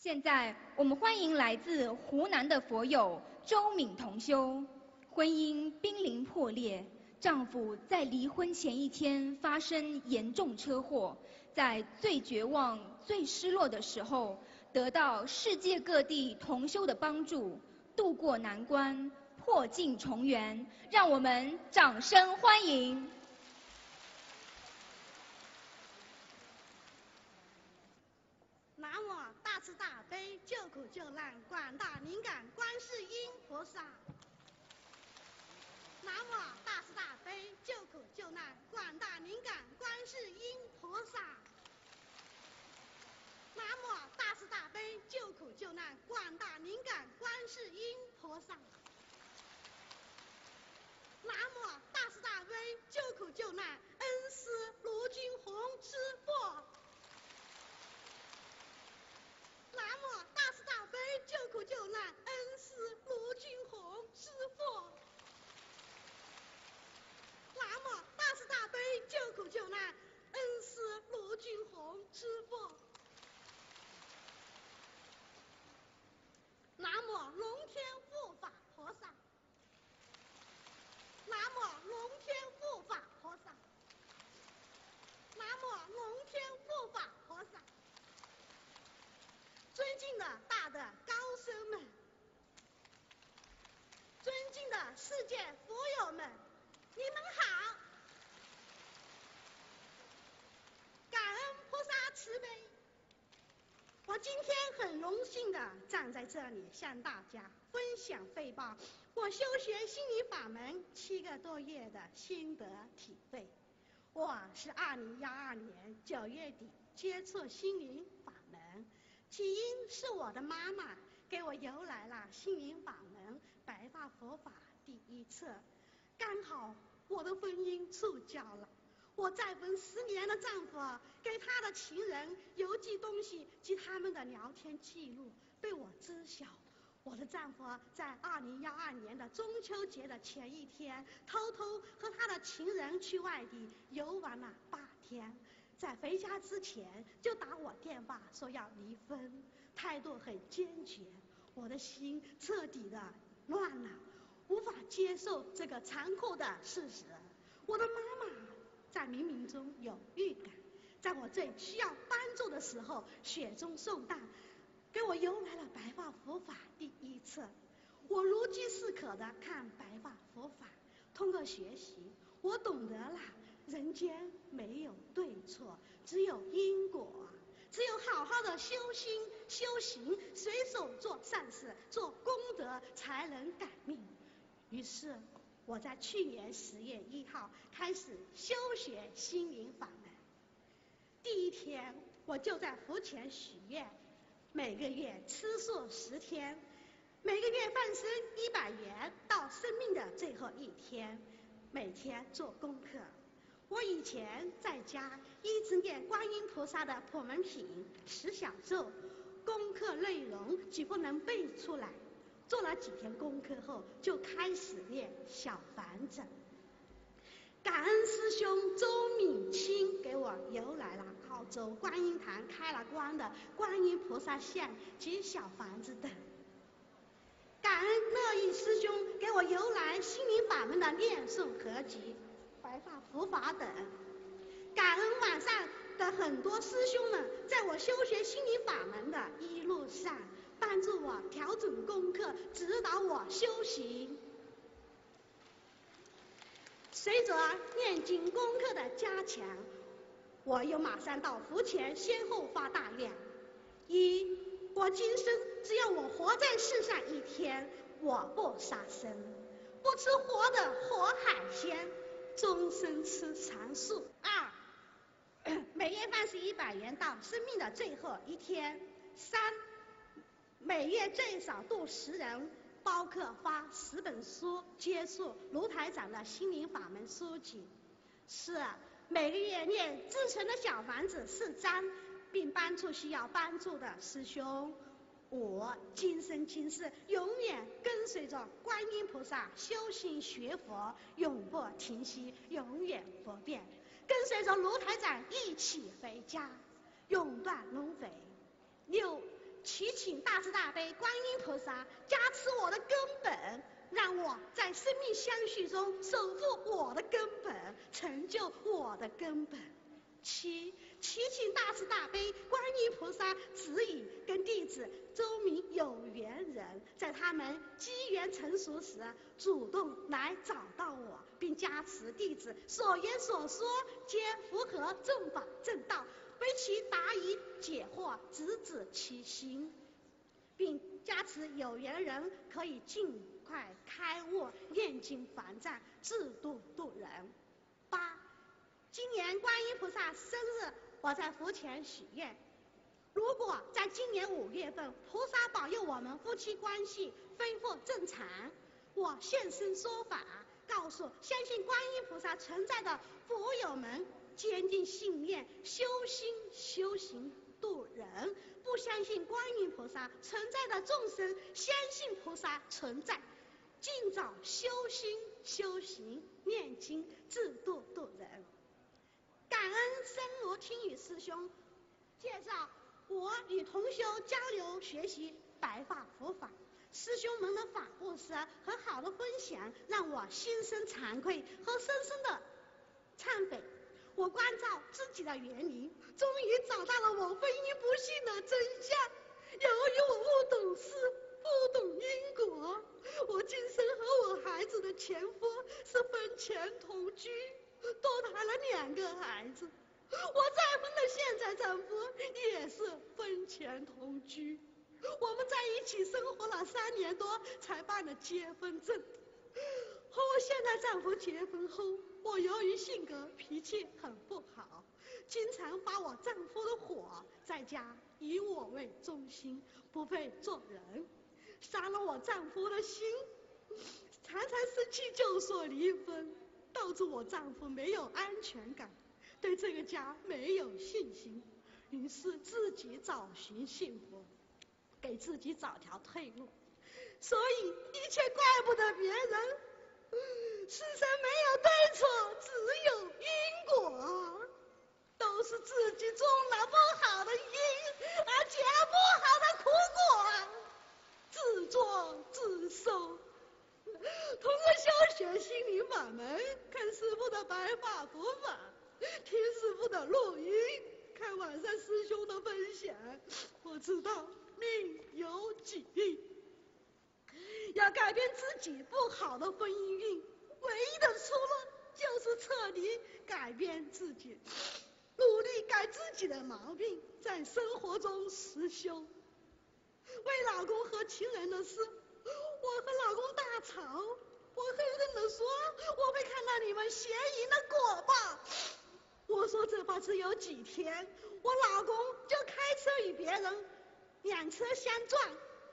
现在我们欢迎来自湖南的佛友周敏同修，婚姻濒临破裂，丈夫在离婚前一天发生严重车祸，在最绝望、最失落的时候，得到世界各地同修的帮助，渡过难关，破镜重圆。让我们掌声欢迎！ 南无大慈大悲救苦救难广大灵感观世音菩萨。南无大慈大悲救苦救难广大灵感观世音菩萨。南无大慈大悲救苦救难广大灵感观世音菩萨。南无大慈大悲救苦救难恩师卢军宏师父。南无大慈大悲救苦救难恩师卢军宏师父。南无大慈大悲救苦救难恩师卢军宏师父。南无龙天护法菩萨。南无龙天护法菩萨。南无龙天护法菩萨。尊敬的大的高僧们，尊敬的世界佛友们，你们好！感恩菩萨慈悲，我今天很荣幸的站在这里向大家分享汇报我修学心理法门7个多月的心得体会。我是2012年9月底接触心灵法门，起因是我的妈妈给我邮来了心灵法门白话佛法第1册，刚好我的婚姻触礁了。我再婚10年的丈夫给他的情人邮寄东西及他们的聊天记录被我知晓。我的丈夫在2012年的中秋节的前一天，偷偷和他的情人去外地游玩了8天，在回家之前就打我电话说要离婚，态度很坚决。我的心彻底的乱了，无法接受这个残酷的事实。我的妈妈在冥冥中有预感，在我最需要帮助的时候雪中送炭，给我邮来了白话佛法第1册。我如饥似渴的看白话佛法，通过学习我懂得了人间没有对错，只有因果，只有好好的修心修行，随手做善事做功德才能改命。于是我在去年10月1号开始修学心灵法门。第1天我就在佛前许愿，每个月吃素10天，每个月放生100元，到生命的最后1天，每天做功课。我以前在家一直念观音菩萨的普门品10小咒，功课内容几乎能背出来。做了几天功课后，就开始念小房子。感恩师兄周敏清给我邮来了澳洲观音堂开了光的观音菩萨像及小房子等。感恩乐意师兄给我邮来心灵法门的念诵合集、白话佛法等。感恩网上的很多师兄们，在我修学心灵法门的一路上，帮助我调整功课，指导我修行。随着念经功课的加强，我又马上到佛前先后发大愿：一，我今生只要我活在世上1天，我不杀生，不吃活的活海鲜，终身吃长素。2，每月放生100元到生命的最后1天。3，每月最少度10人，包括发10本书接触卢台长的心灵法门书籍。4，每个月念自存的小房子4张，并帮助需要帮助的师兄。5，今生今世永远跟随着观音菩萨修行学佛，永不停息，永远不变，跟随着卢台长一起回家，永断轮回。6， 祈请大慈大悲观音菩萨加持我的根本，让我在生命相续中守护我的根本，成就我的根本。七，祈请大慈大悲观音菩萨指引跟弟子周明有缘人，在他们机缘成熟时，主动来找到我，并加持弟子所言所说皆符合正法正道，为其答疑解惑，直指其心，并加持有缘人可以尽快开悟，念经还债，自度度人。八，今年观音菩萨生日，我在佛前许愿，如果在今年5月份，菩萨保佑我们夫妻关系恢复正常，我现身说法，告诉相信观音菩萨存在的佛友们，坚定信念，修心修行度人；不相信观音菩萨存在的众生，相信菩萨存在，尽早修心修行，念经自度度人。感恩深罗听雨师兄介绍我与同修交流学习白话佛法，师兄们的法布施和好的分享，让我心生惭愧和深深的忏悔。我关照自己的原因，终于找到了我婚姻不幸的真相。由于我不懂事，不懂因果，我今生和我孩子的前夫是婚前同居，多谈了2个孩子。我再婚的现在丈夫也是婚前同居，我们在一起生活了3年多才办了结婚证。和我现在丈夫结婚后，我由于性格脾气很不好，经常发我丈夫的火，在家以我为中心，不会做人，伤了我丈夫的心，常常生气就说离婚，导致我丈夫没有安全感，对这个家没有信心，于是自己找寻幸福，给自己找条退路。所以一切怪不得别人，世上没有对错，只有因果，都是自己种了不好的因，而结了不好的苦果，自作自受。通过修学心灵法门，看师父的白法佛法，听师父的录音，看网上师兄的分享，我知道命由己运，要改变自己不好的婚姻运，唯一的出路就是彻底改变自己，努力改自己的毛病，在生活中实修。为老公和情人的事，我和老公大吵，我狠狠地说我会看到你们邪淫的果报。我说这话只有几天，我老公就开车与别人2车相撞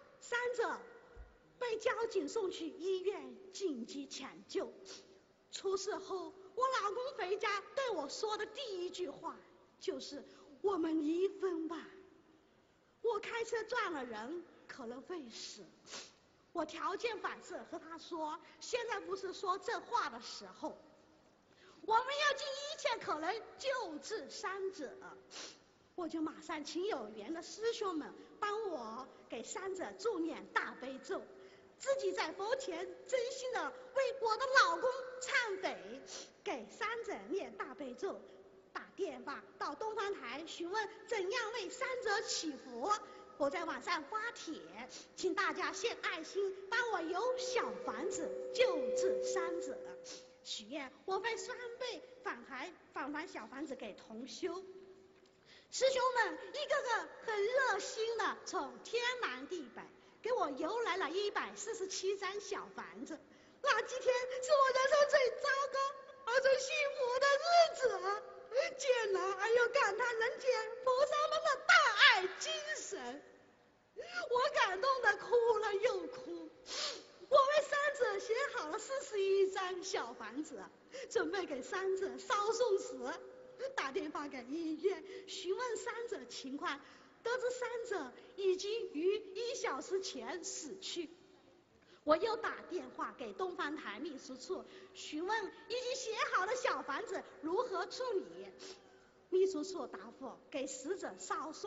，3者被交警送去医院紧急抢救。出事后，我老公回家对我说的第一句话就是我们离婚吧。我开车撞了人，可能会死。我条件反射和他说，现在不是说这话的时候，我们要尽一切可能救治伤者。我就马上请有缘的师兄们帮我给伤者助念大悲咒，自己在佛前真心的为我的老公忏悔，给伤者念大悲咒，打电话到东方台询问怎样为伤者祈福。我在网上发帖，请大家献爱心，帮我由小房子救治伤者。许愿我会双倍返还小房子给同修。师兄们一个个很热心的从天南地北给我邮来了147张小房子。那几天是我人生最糟糕而最幸福的日子，见了而又感叹人间菩萨们的大爱精神，我感动的哭了又哭。我为伤者写好了41张小房子，准备给伤者烧送时，打电话给医院询问伤者情况，得知伤者已经于1小时前死去。我又打电话给东方台秘书处询问已经写好的小房子如何处理，秘书处答复给死者烧送，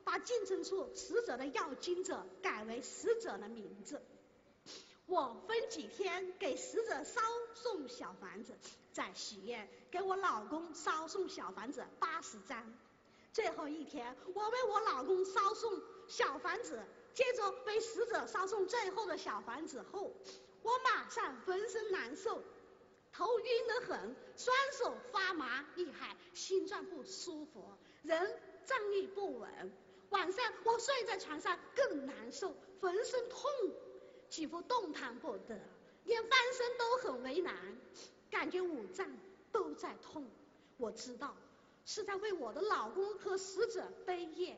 把进城处死者的要经者改为死者的名字。我分几天给死者烧送小房子，在喜宴给我老公烧送小房子80张。最后一天，我为我老公烧送小房子，接着为死者烧送最后的小房子后，我马上浑身难受，头晕得很，双手发麻厉害，心脏不舒服，人站立不稳。晚上我睡在床上更难受，浑身痛，几乎动弹不得，连翻身都很为难，感觉五脏都在痛。我知道是在为我的老公和死者悲咽。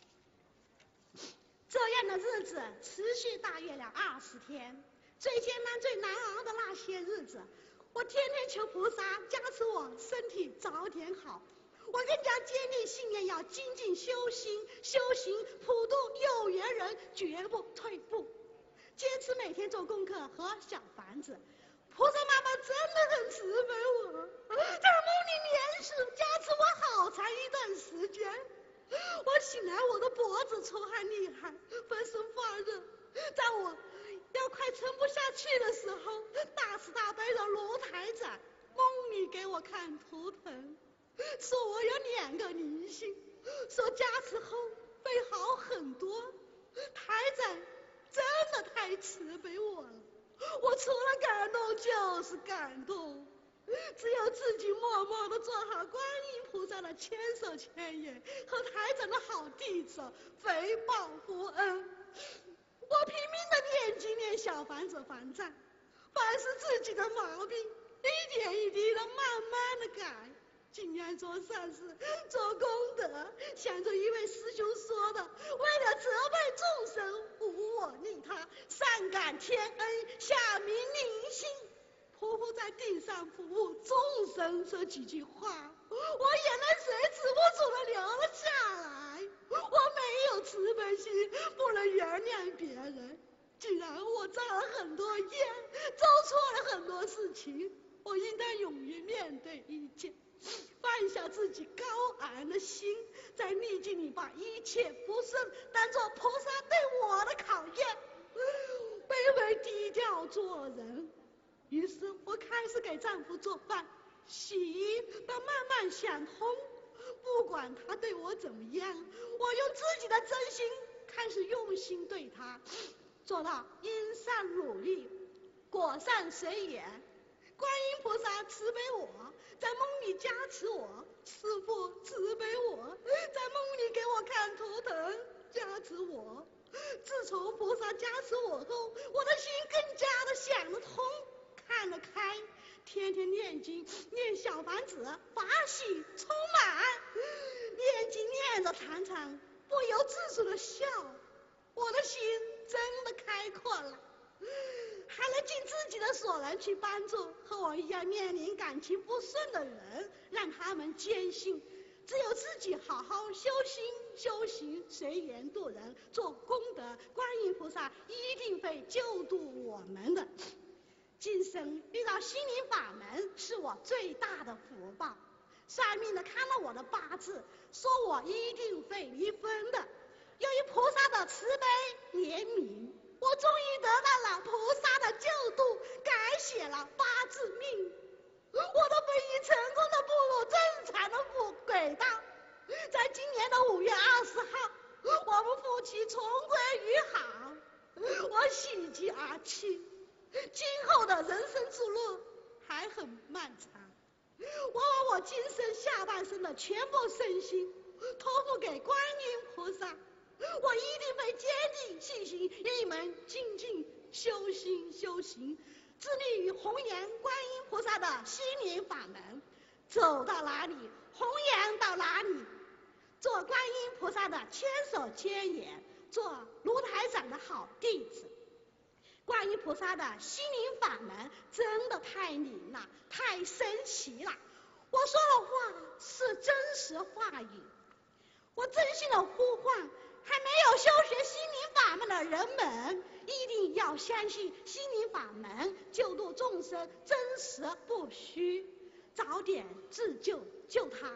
这样的日子持续大约了20天，最艰难最难熬的那些日子，我天天求菩萨加持我身体早点好。我更加坚定信念，要精进修行，普度有缘人，绝不退步。坚持每天做功课和小房子。菩萨妈妈真的很慈悲我，在梦里连续加持我好长一段时间。我醒来，我的脖子出汗厉害，浑身发热。在我要快撑不下去的时候，大慈大悲的卢台长梦里给我看图腾，说我有2个灵性，说加持后会好很多。台长真的太慈悲我了，我除了感动就是感动。只有自己默默地做好观音菩萨的千手千眼和台长的好弟子，回报佛恩。我拼命地念经念小房子还债，凡是自己的毛病一点一滴地慢慢地改，尽量做善事做功德。想着一位师兄说的，为了责备众生无我利他，上感天恩下明灵性，匍匐在地上服务众生，这几句话我眼泪水止不住地流了下来。我没有慈悲心，不能原谅别人。既然我造了很多业，做错了很多事情，我应当勇于面对一切，放下自己高昂的心，在逆境里把一切不顺当作菩萨对我的考验，微微低调做人。于是我开始给丈夫做饭洗衣，到慢慢想通，不管他对我怎么样，我用自己的真心开始用心对他，做到因善努力，果善随缘。观音菩萨慈悲我，在梦里加持我，师父慈悲我，在梦里给我看图腾加持我。自从菩萨加持我后，我的心更加的想得通，看得开，天天念经念小房子，法喜充满，念经念着常常不由自主的笑，我的心真的开阔了，还能尽自己的所能去帮助和我一样面临感情不顺的人，让他们坚信只有自己好好修行随缘度人，做功德，观音菩萨一定会救度我们的。今生遇到心灵法门是我最大的福报。算命的看了我的八字，说我一定会离婚的。由于菩萨的慈悲怜悯，我终于得到了菩萨的救度，改写了八字命。我的婚姻成功的步入正常的轨道。在今年的5月20号，我们夫妻重归于好，我喜极而泣。今后的人生之路还很漫长，我把我今生下半生的全部身心托付给观音菩萨，我一定会坚定信心，一门精进修行，致力于弘扬观音菩萨的心灵法门，走到哪里弘扬到哪里，做观音菩萨的千手千眼，做卢台长的好弟子。观音菩萨的心灵法门真的太灵了，太神奇了。我说的话是真实话语，我真心的呼唤还没有修学心灵法门的人们，一定要相信心灵法门救度众生真实不虚，早点自救救他，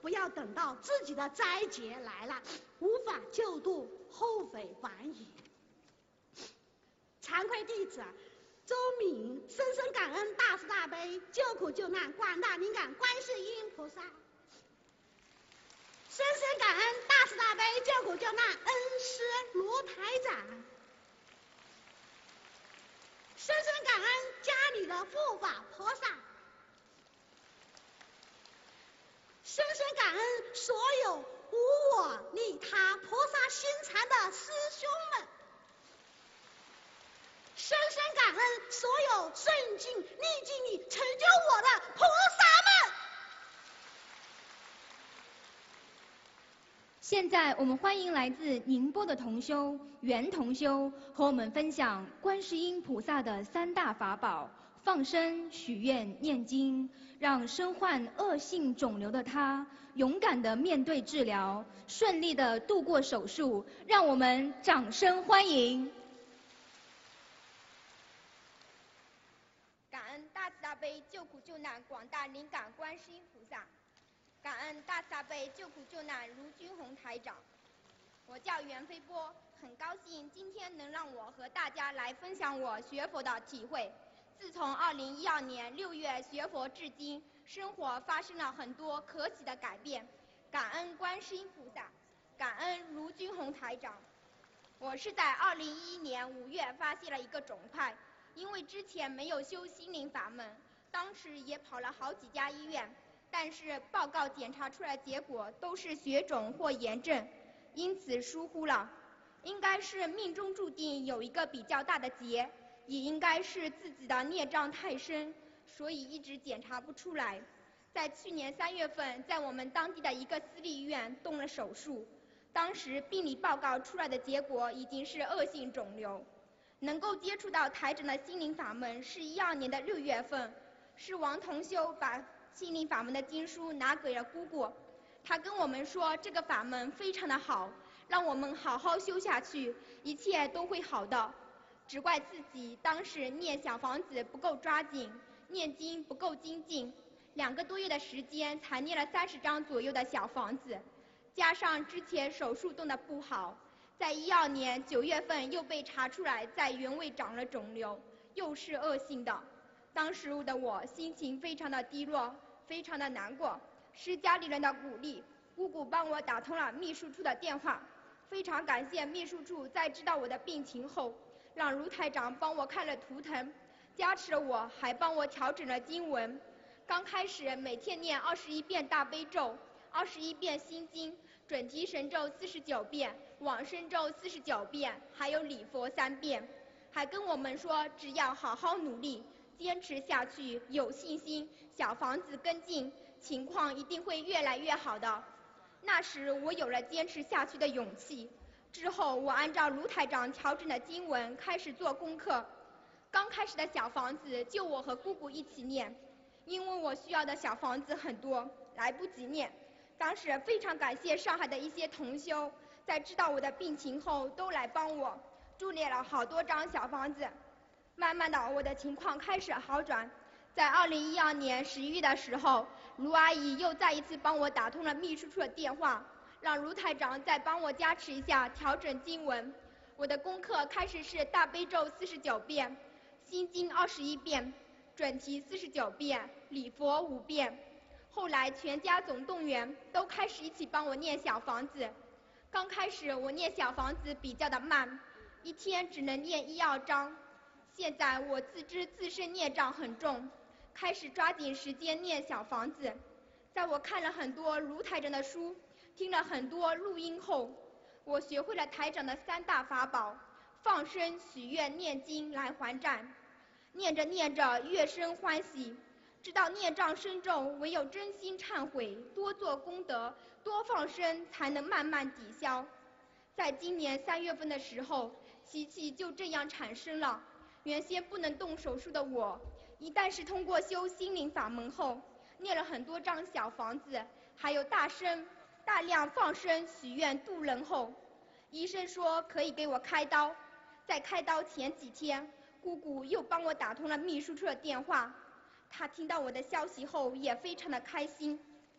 不要等到自己的灾劫来了，无法救度，后悔晚矣。惭愧弟子周敏深深感恩大慈大悲救苦救难广大灵感观世音菩萨，深深感恩大慈大悲救苦救难恩师卢台长，深深感恩家里的护法菩萨，深深感恩所有无我利他菩萨心禅的师兄们，深深感恩所有顺境逆境里成就我的菩萨们。 现在我们欢迎来自宁波的同修袁同修和我们分享观世音菩萨的3大法宝：放生、许愿、念经，让身患恶性肿瘤的他勇敢地面对治疗，顺利地度过手术。让我们掌声欢迎！ 感恩大慈大悲救苦救难广大灵感观世音菩萨，感恩大慈大悲救苦救难卢军宏台长。我叫袁飞波，很高兴今天能让我和大家来分享我学佛的体会。自从2012年6月学佛至今，生活发生了很多可喜的改变，感恩观世音菩萨，感恩卢军宏台长。我是在2011年5月发现了一个肿块，因为之前没有修心灵法门，当时也跑了好几家医院，但是报告检查出来结果都是血肿或炎症，因此疏忽了。应该是命中注定有一个比较大的结，也应该是自己的孽障太深，所以一直检查不出来。在去年3月份，在我们当地的一个私立医院动了手术，当时病理报告出来的结果已经是恶性肿瘤。能够接触到台长的心灵法门是12年的6月份，是王同修把心灵法门的经书拿给了姑姑，他跟我们说这个法门非常的好，让我们好好修下去，一切都会好的。只怪自己当时念小房子不够抓紧，念经不够精进，2个多月的时间才念了30张左右的小房子，加上之前手术动得不好，在12年9月份又被查出来在原位长了肿瘤，又是恶性的。当时的我心情非常的低落，非常的难过，是家里人的鼓励，姑姑帮我打通了秘书处的电话，非常感谢秘书处在知道我的病情后，让卢台长帮我看了图腾，加持了我，还帮我调整了经文。刚开始每天念21遍大悲咒，21遍心经，准提神咒49遍，往生咒49遍，还有礼佛3遍，还跟我们说只要好好努力，坚持下去，有信心，小房子跟进，情况一定会越来越好的。那时我有了坚持下去的勇气。之后我按照卢台长调整的经文开始做功课。刚开始的小房子就我和姑姑一起念，因为我需要的小房子很多，来不及念。当时非常感谢上海的一些同修，在知道我的病情后都来帮我助念了好多张小房子。慢慢的我的情况开始好转。在2012年11月的时候，卢阿姨又再一次帮我打通了秘书处的电话，让卢台长再帮我加持一下调整经文。我的功课开始是大悲咒49遍，心经21遍，准提49遍，礼佛5遍。后来全家总动员，都开始一起帮我念小房子。刚开始我念小房子比较的慢，一天只能念1、2章。现在我自知自身孽障很重，开始抓紧时间念小房子。在我看了很多卢台长的书，听了很多录音后，我学会了台长的3大法宝：放生、许愿、念经来还债。念着念着越生欢喜，知道孽障深重，唯有真心忏悔，多做功德，多放生，才能慢慢抵消。在今年3月份的时候，奇迹就这样产生了。原先不能动手术的我，一旦是通过修心灵法门后，念了很多张小房子，还有大量放生许愿度人后，医生说可以给我开刀。在开刀前几天，姑姑又帮我打通了秘书处的电话，她听到我的消息后也非常的开心。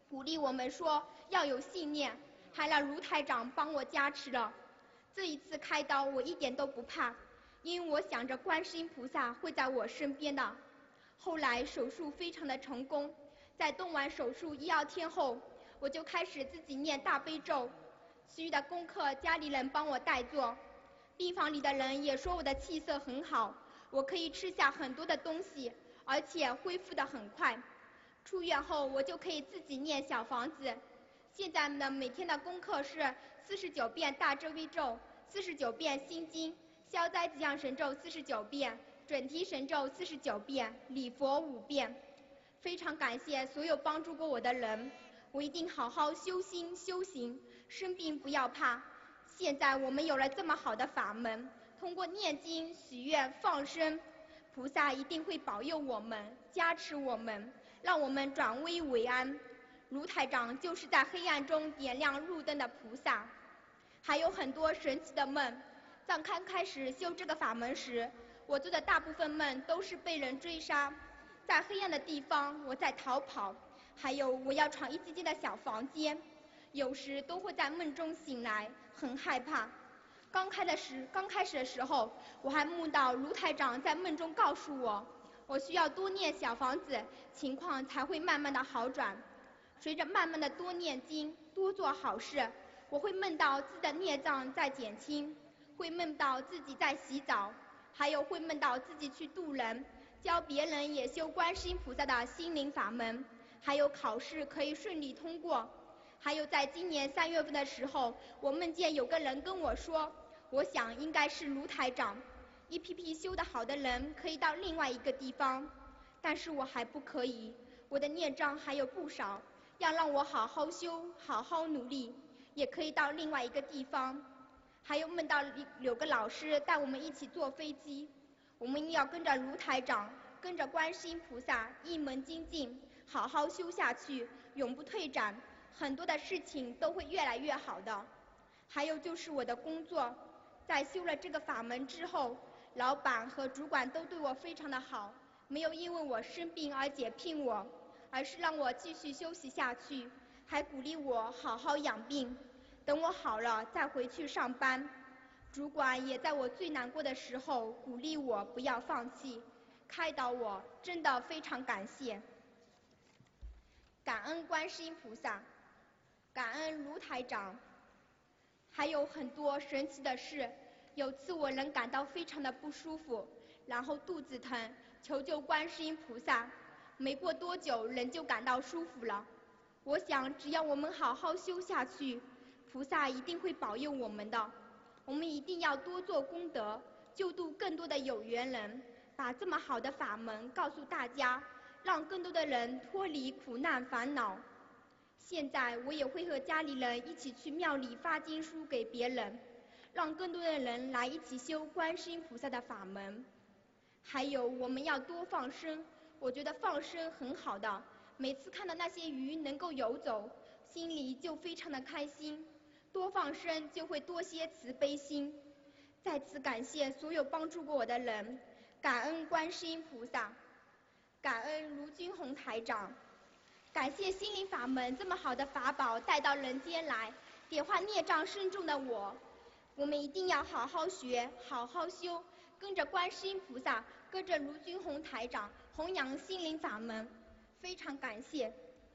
鼓励我们说要有信念，还让卢台长帮我加持了。这一次开刀我一点都不怕，因为我想着观世音菩萨会在我身边的。后来手术非常的成功，在动完手术1、2天后，我就开始自己念大悲咒，其余的功课家里人帮我代做。病房里的人也说我的气色很好，我可以吃下很多的东西，而且恢复得很快。出院后我就可以自己念小房子，现在呢每天的功课是49遍大遮微咒，49遍心经，消灾吉祥神咒49遍，准提神咒49遍，礼佛5遍。非常感谢所有帮助过我的人，我一定好好修心修行，生病不要怕。现在我们有了这么好的法门，通过念经、许愿、放生，菩萨一定会保佑我们，加持我们，让我们转危为安。卢台长就是在黑暗中点亮路灯的菩萨。还有很多神奇的梦。在刚开始修这个法门时，我做的大部分梦都是被人追杀，在黑暗的地方我在逃跑，还有我要闯一间间的小房间，有时都会在梦中醒来，很害怕。刚开始的时候，我还梦到卢台长在梦中告诉我，我需要多念小房子，情况才会慢慢的好转。随着慢慢的多念经，多做好事，我会梦到自己的孽障在减轻，会梦到自己在洗澡，还有会梦到自己去渡人，教别人也修观世音菩萨的心灵法门，还有考试可以顺利通过。还有在今年3月份的时候，我梦见有个人跟我说，我想应该是卢台长，一批批修得好的人可以到另外一个地方，但是我还不可以，我的孽障还有不少，要让我好好修，好好努力，也可以到另外一个地方。还有梦到有个老师带我们一起坐飞机，我们要跟着卢台长，跟着观世音菩萨一门精进，好好修下去，永不退转，很多的事情都会越来越好的。还有就是我的工作，在修了这个法门之后，老板和主管都对我非常的好，没有因为我生病而解聘我，而是让我继续休息下去，还鼓励我好好养病，等我好了再回去上班。主管也在我最难过的时候鼓励我不要放弃，开导我，真的非常感谢。感恩观世音菩萨，感恩卢台长。还有很多神奇的事，有次我人感到非常的不舒服，然后肚子疼，求救观世音菩萨，没过多久人就感到舒服了。我想只要我们好好修下去，菩萨一定会保佑我们的。我们一定要多做功德，救度更多的有缘人，把这么好的法门告诉大家，让更多的人脱离苦难烦恼。现在我也会和家里人一起去庙里发经书给别人，让更多的人来一起修观世音菩萨的法门。还有我们要多放生，我觉得放生很好的，每次看到那些鱼能够游走，心里就非常的开心，多放生就会多些慈悲心。再次感谢所有帮助过我的人，感恩观世音菩萨，感恩卢军宏台长，感谢心灵法门这么好的法宝带到人间来，点化孽障深重的我。我们一定要好好学，好好修，跟着观世音菩萨，跟着卢军宏台长弘扬心灵法门，非常感谢。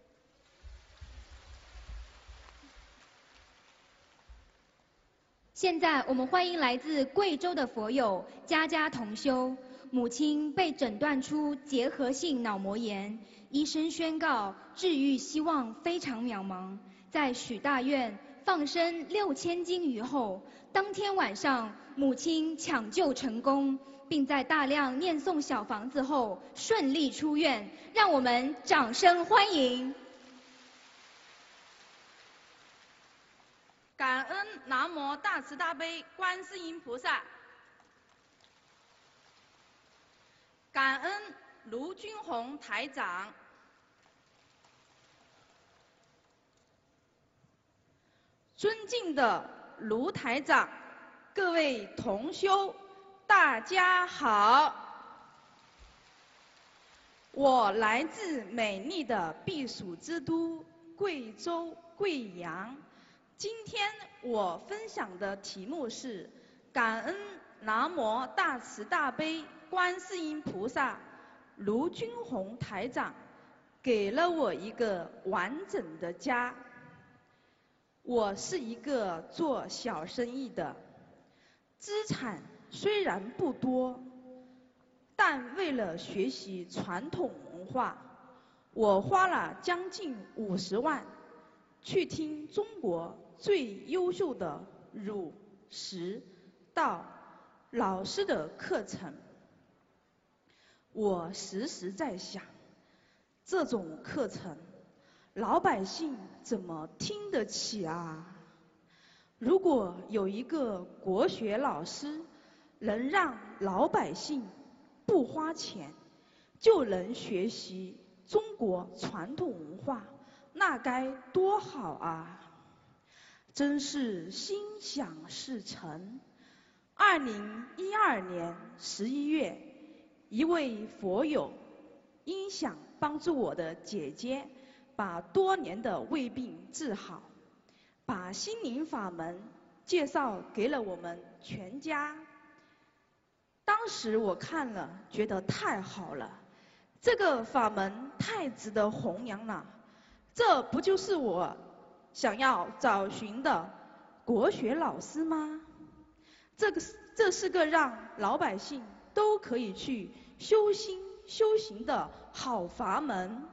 现在我们欢迎来自贵州的佛友家家同修，母亲被诊断出结核性脑膜炎，医生宣告治愈希望非常渺茫。在许大愿放生6000斤鱼后，当天晚上母亲抢救成功，并在大量念诵小房子后顺利出院，让我们掌声欢迎。 感恩南无大慈大悲观世音菩萨，感恩卢军宏台长，尊敬的卢台长，各位同修，大家好。我来自美丽的避暑之都贵州贵阳。今天我分享的题目是感恩南无大慈大悲观世音菩萨卢军宏台长给了我一个完整的家。我是一个做小生意的，资产虽然不多，但为了学习传统文化，我花了将近50万去听中国最优秀的儒、释、道老师的课程。我时时在想，这种课程老百姓怎么听得起啊？如果有一个国学老师能让老百姓不花钱就能学习中国传统文化，那该多好啊！真是心想事成。2012年11月，一位佛友因想帮助我的姐姐把多年的胃病治好，把心灵法门介绍给了我们全家。当时我看了，觉得太好了，这个法门太值得弘扬了，这不就是我想要找寻的国学老师吗？这是个让老百姓都可以去修行的好法门。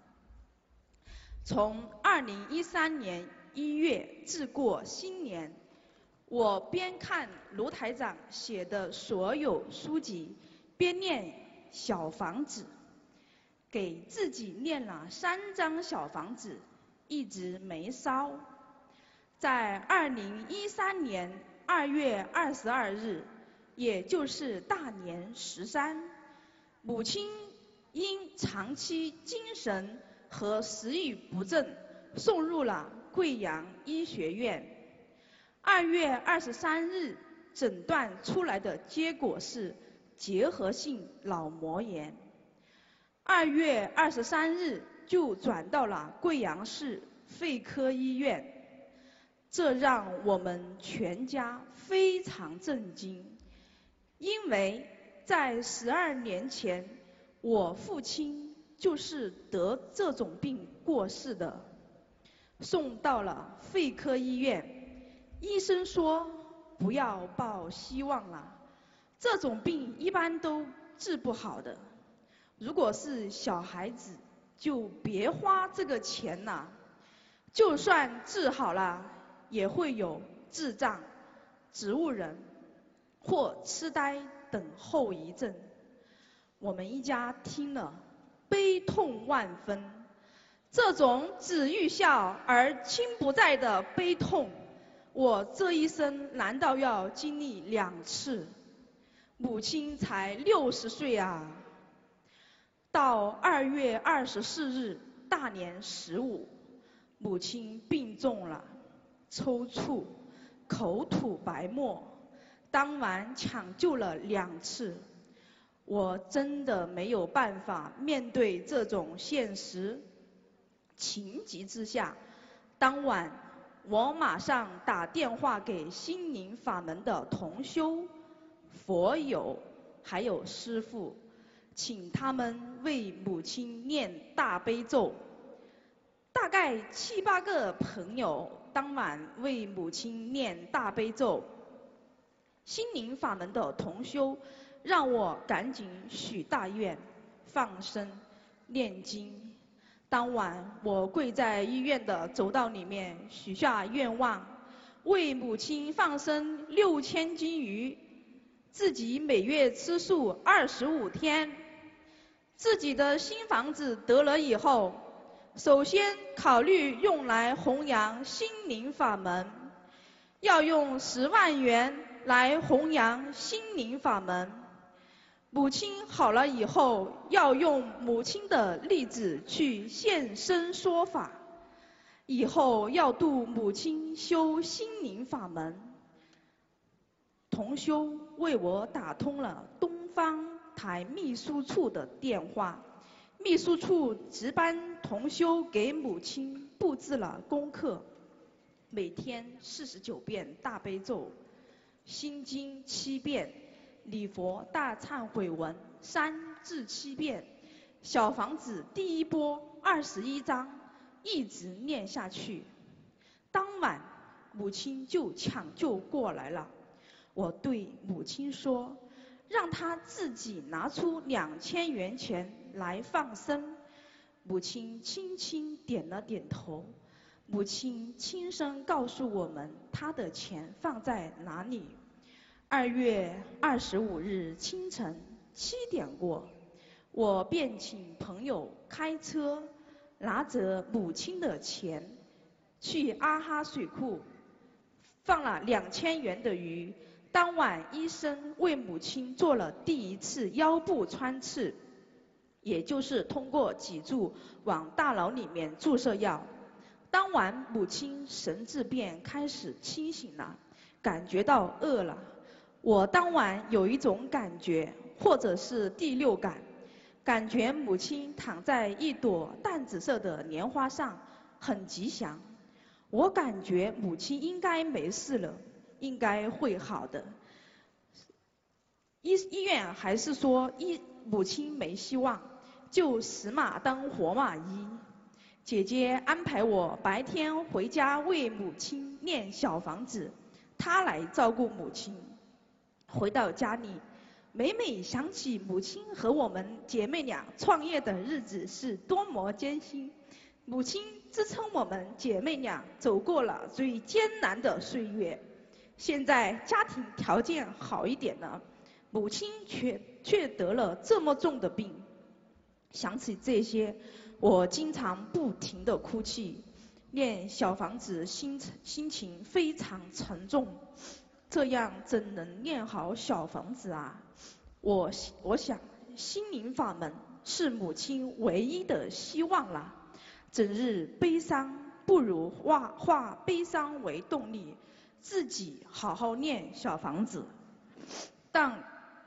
从2013年1月至过新年，我边看卢台长写的所有书籍，边念小房子，给自己念了3张小房子，一直没烧。在2013年2月22日，也就是大年13，母亲因长期精神和食欲不振，送入了贵阳医学院。2月23日诊断出来的结果是结核性脑膜炎。2月23日就转到了贵阳市肺科医院，这让我们全家非常震惊，因为在12年前，我父亲就是得这种病过世的。送到了肺科医院，医生说不要抱希望了，这种病一般都治不好的，如果是小孩子就别花这个钱了，就算治好了也会有智障、植物人或痴呆等后遗症。我们一家听了悲痛万分，这种只遇笑而亲不在的悲痛，我这一生难道要经历2次？母亲才60岁啊！到2月24日大年15，母亲病重了，抽搐、口吐白沫，当晚抢救了2次。我真的没有办法面对这种现实，情急之下，当晚我马上打电话给心灵法门的同修、佛友还有师父，请他们为母亲念大悲咒。大概7、8个朋友当晚为母亲念大悲咒。心灵法门的同修让我赶紧许大愿、放生、念经。当晚我跪在医院的走道里面许下愿望，为母亲放生6000斤鱼，自己每月吃素25天。自己的新房子得了以后，首先考虑用来弘扬心灵法门，要用10万元来弘扬心灵法门。母亲好了以后，要用母亲的例子去现身说法，以后要度母亲修心灵法门。同修为我打通了东方台秘书处的电话，秘秘书处值班同修给母亲布置了功课，每天49遍大悲咒，心经7遍，礼佛大忏悔文3至7遍，小房子第一波21章，一直念下去。当晚母亲就抢救过来了。我对母亲说，让她自己拿出2000元钱来放生。母亲轻轻点了点头。母亲轻声告诉我们她的钱放在哪里。2月25日清晨7点过，我便请朋友开车，拿着母亲的钱去阿哈水库放了2000元的鱼。当晚医生为母亲做了第一次腰部穿刺，也就是通过脊柱往大脑里面注射药。当晚母亲神志便开始清醒了，感觉到饿了。我当晚有一种感觉，或者是第六感，感觉母亲躺在一朵淡紫色的莲花上，很吉祥。我感觉母亲应该没事了，应该会好的。医院还是说母亲没希望，就死马当活马医。姐姐安排我白天回家为母亲念小房子，她来照顾母亲。回到家里，每每想起母亲和我们姐妹俩创业的日子是多么艰辛，母亲支撑我们姐妹俩走过了最艰难的岁月。现在家庭条件好一点了，母亲却得了这么重的病。想起这些，我经常不停地哭泣，念小房子心情非常沉重。这样怎能念好小房子啊？我想心灵法门是母亲唯一的希望了。整日悲伤，不如化悲伤为动力，自己好好念小房子。但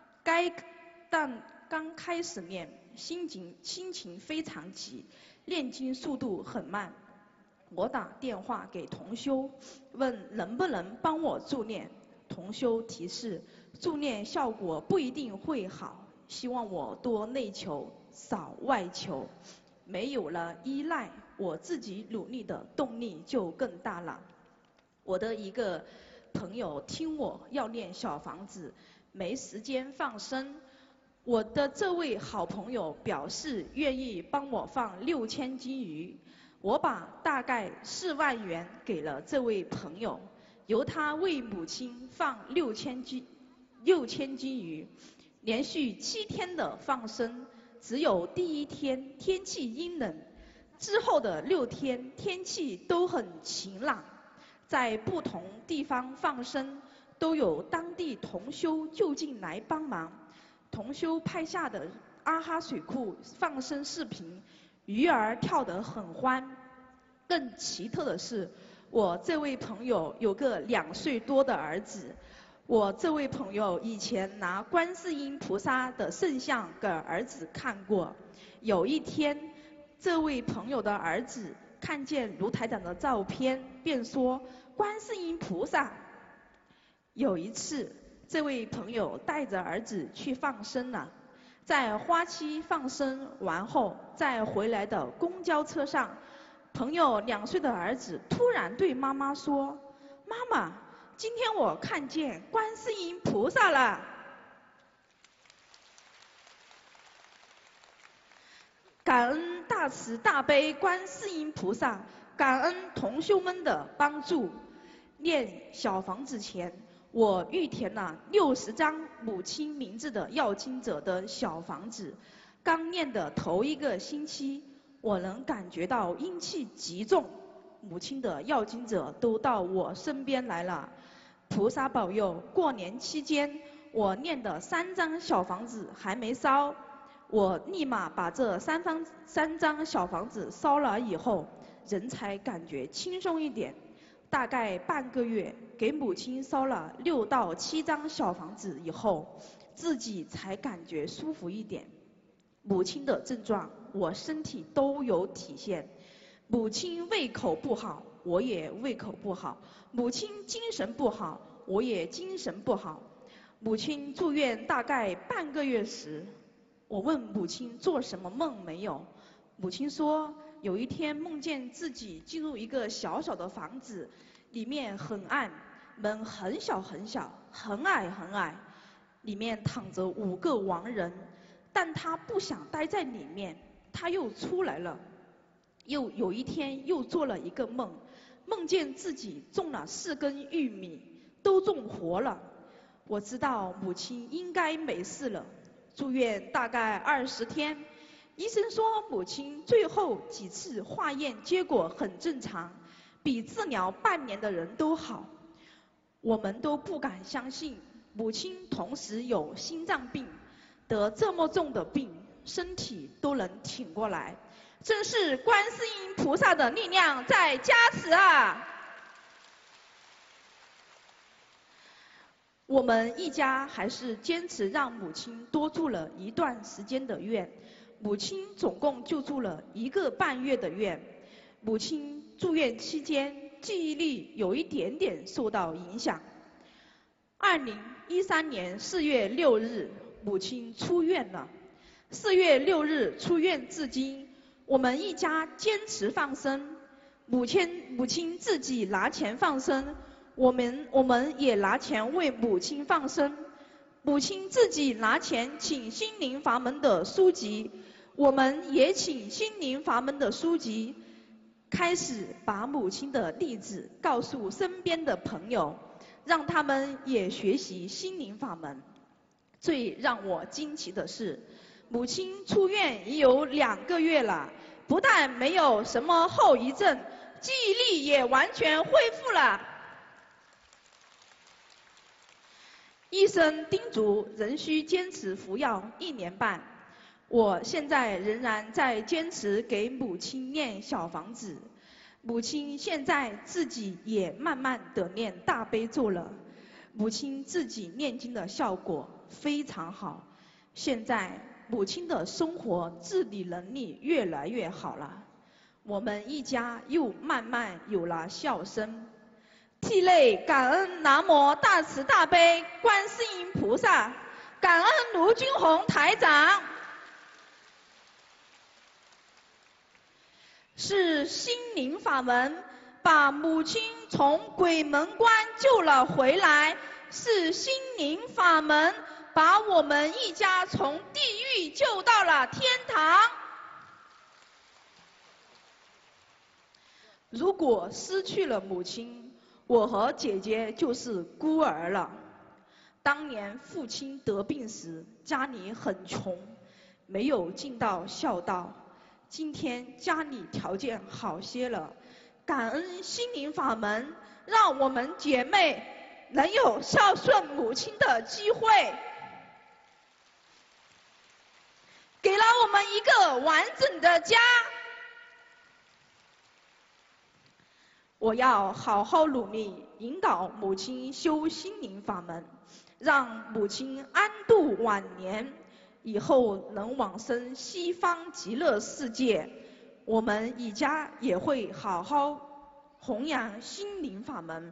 刚开始念，心情非常急，念经速度很慢。我打电话给同修，问能不能帮我助念。同修提示，助念效果不一定会好，希望我多内求，少外求。没有了依赖，我自己努力的动力就更大了。我的一个朋友听我要念小房子，没时间放生。我的这位好朋友表示愿意帮我放6000斤鱼，我把大概4万元给了这位朋友，由他为母亲放6000斤鱼。连续7天的放生，只有第1天天气阴冷，之后的6天天气都很晴朗。在不同地方放生，都有当地同修就近来帮忙。同修拍下的阿哈水库放生视频，鱼儿跳得很欢。更奇特的是，我这位朋友有个2岁多的儿子。我这位朋友以前拿观世音菩萨的圣像给儿子看过。有一天，这位朋友的儿子看见卢台长的照片，便说观世音菩萨。有一次，这位朋友带着儿子去放生了，在花期放生完后，在回来的公交车上，朋友2岁的儿子突然对妈妈说：“妈妈，今天我看见观世音菩萨了。”感恩大慈大悲观世音菩萨，感恩同修们的帮助。念小房子前，我预填了60张母亲名字的要经者的小房子。刚念的头1个星期，我能感觉到阴气极重，母亲的要经者都到我身边来了。菩萨保佑，过年期间我念的3张小房子还没烧，我立马把这3张小房子烧了以后，人才感觉轻松一点。大概半个月，给母亲烧了6到7张小房子以后，自己才感觉舒服一点。母亲的症状我身体都有体现。母亲胃口不好，我也胃口不好；母亲精神不好，我也精神不好。母亲住院大概半个月时，我问母亲做什么梦没有？母亲说，有一天梦见自己进入一个小小的房子，里面很暗，门很小很小，很矮很矮，里面躺着5个亡人，但他不想待在里面，他又出来了。有一天又做了一个梦，梦见自己种了4根玉米，都种活了。我知道母亲应该没事了。住院大概20天，医生说母亲最后几次化验结果很正常，比治疗半年的人都好。我们都不敢相信，母亲同时有心脏病，得这么重的病，身体都能挺过来，真是观世音菩萨的力量在加持啊！我们一家还是坚持让母亲多住了一段时间的院，母亲总共就住了1个半月的院。母亲住院期间，记忆力有一点点受到影响。2013年4月6日，母亲出院了。4月6日出院至今，我们一家坚持放生，母亲自己拿钱放生。我们也拿钱为母亲放生，母亲自己拿钱请心灵法门的书籍，我们也请心灵法门的书籍，开始把母亲的例子告诉身边的朋友，让他们也学习心灵法门。最让我惊奇的是，母亲出院已有2个月了，不但没有什么后遗症，记忆力也完全恢复了。医生叮嘱仍需坚持服药1年半，我现在仍然在坚持给母亲念小房子。母亲现在自己也慢慢的念大悲咒了，母亲自己念经的效果非常好。现在母亲的生活自理能力越来越好了，我们一家又慢慢有了笑声。涕泪感恩南无大慈大悲观世音菩萨，感恩卢军宏台长。是心灵法门把母亲从鬼门关救了回来，是心灵法门把我们一家从地狱救到了天堂。如果失去了母亲，我和姐姐就是孤儿了。当年父亲得病时，家里很穷，没有尽到孝道。今天家里条件好些了，感恩心灵法门，让我们姐妹能有孝顺母亲的机会，给了我们一个完整的家。我要好好努力，引导母亲修心灵法门，让母亲安度晚年，以后能往生西方极乐世界。我们一家也会好好弘扬心灵法门。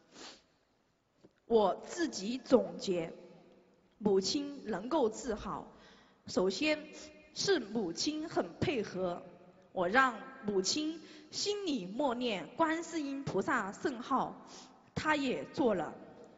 我自己总结，母亲能够治好，首先是母亲很配合，我让母亲心里默念观世音菩萨圣号，她也做了。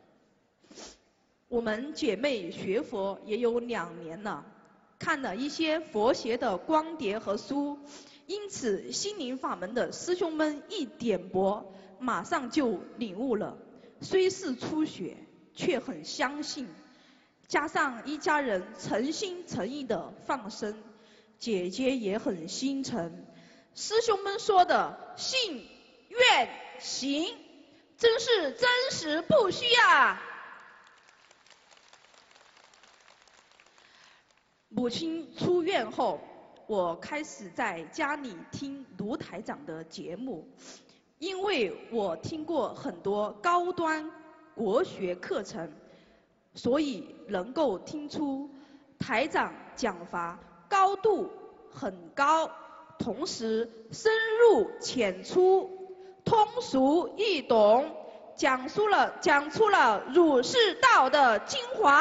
我们姐妹学佛也有2年了，看了一些佛学的光碟和书，因此心灵法门的师兄们一点拨，马上就领悟了。虽是初学，却很相信，加上一家人诚心诚意的放生，姐姐也很心诚。师兄们说的信愿行，真是真实不虚啊！母亲出院后，我开始在家里听卢台长的节目，因为我听过很多高端国学课程，所以能够听出台长讲法高度很高，同时深入浅出，通俗易懂，讲出了儒释道的精华。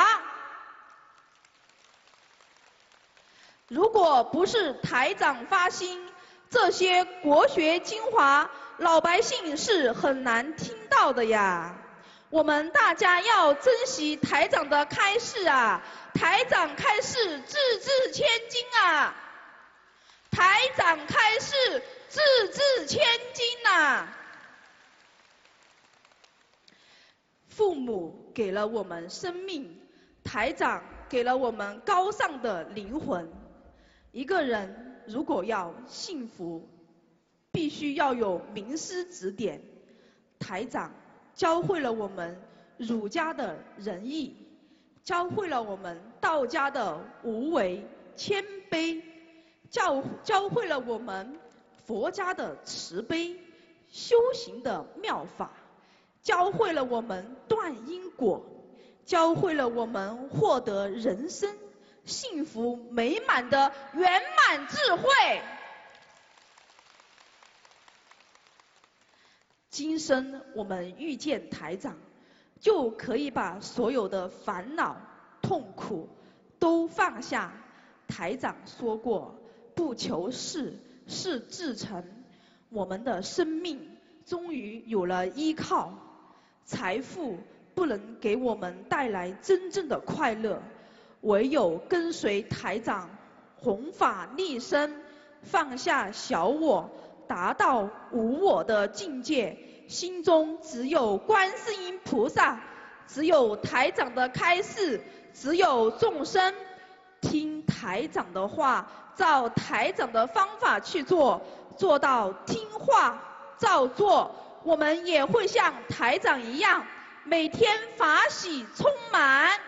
如果不是台长发心，这些国学精华老百姓是很难听到的呀。我们大家要珍惜台长的开示啊，台长开示字字千金啊，台长开示字字千金啊。父母给了我们生命，台长给了我们高尚的灵魂。一个人如果要幸福，必须要有名师指点。台长教会了我们儒家的仁义，教会了我们道家的无为谦卑，教会了我们佛家的慈悲修行的妙法，教会了我们断因果，教会了我们获得人生幸福美满的圆满智慧。今生我们遇见台长，就可以把所有的烦恼痛苦都放下。台长说过，不求事，事自成。我们的生命终于有了依靠。财富不能给我们带来真正的快乐，唯有跟随台长弘法利生，放下小我，达到无我的境界，心中只有观世音菩萨，只有台长的开示，只有众生听台长的话，照台长的方法去做，做到听话照做，我们也会像台长一样，每天法喜充满。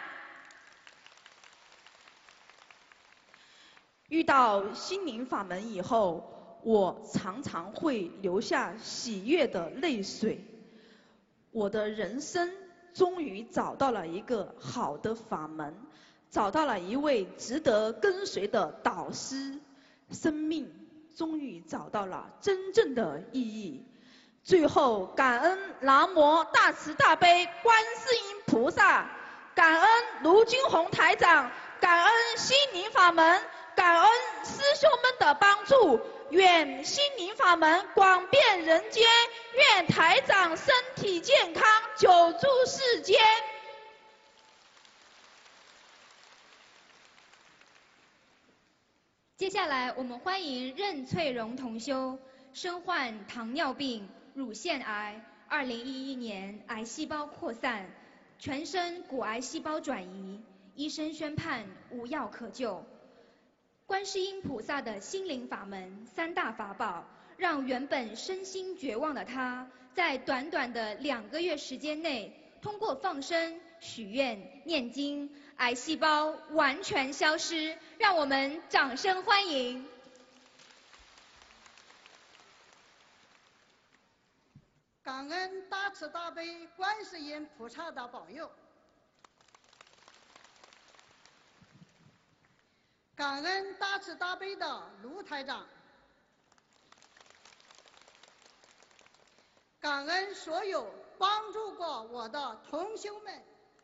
遇到心灵法门以后，我常常会流下喜悦的泪水。我的人生终于找到了一个好的法门，找到了一位值得跟随的导师，生命终于找到了真正的意义。最后感恩南无大慈大悲观世音菩萨，感恩卢军宏台长，感恩心灵法门，感恩师兄们的帮助，愿心灵法门广遍人间，愿台长身体健康，久住世间。 接下来我们欢迎任翠荣同修，身患糖尿病、乳腺癌，2011年癌细胞扩散，全身骨癌细胞转移，医生宣判无药可救。观世音菩萨的心灵法门三大法宝，让原本身心绝望的他，在短短的2个月时间内，通过放生、许愿、念经，癌细胞完全消失，让我们掌声欢迎。 感恩大慈大悲观世音菩萨的保佑，感恩大慈大悲的卢台长，感恩所有帮助过我的同修们。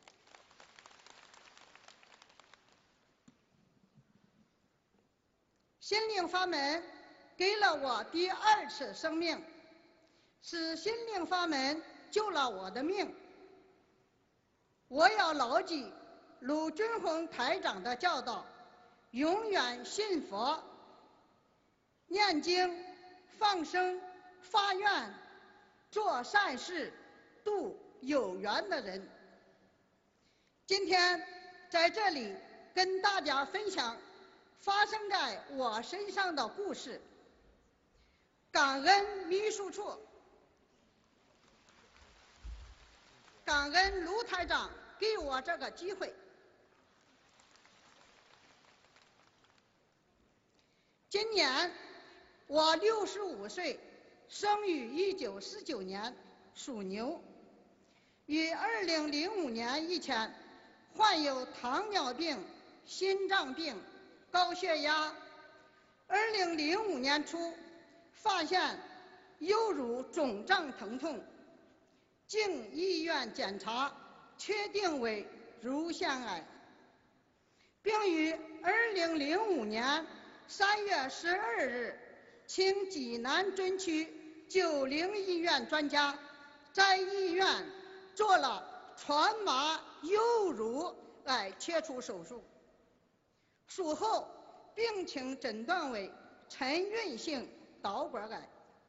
心灵法门给了我第2次生命，是心灵法门救了我的命。我要牢记卢军宏台长的教导，永远信佛、念经、放生、发愿，做善事，度有缘的人。今天在这里跟大家分享发生在我身上的故事，感恩秘书处，感恩卢台长给我这个机会。今年我65岁，生于1949年，属牛。于2005年以前患有糖尿病、心脏病、高血压、 2005年初发现右乳肿胀疼痛，经医院检查确定为乳腺癌，并于2005年3月12日请济南准区90医院专家在医院做了全麻右乳癌切除手术，术后病情诊断为沉运性导管癌，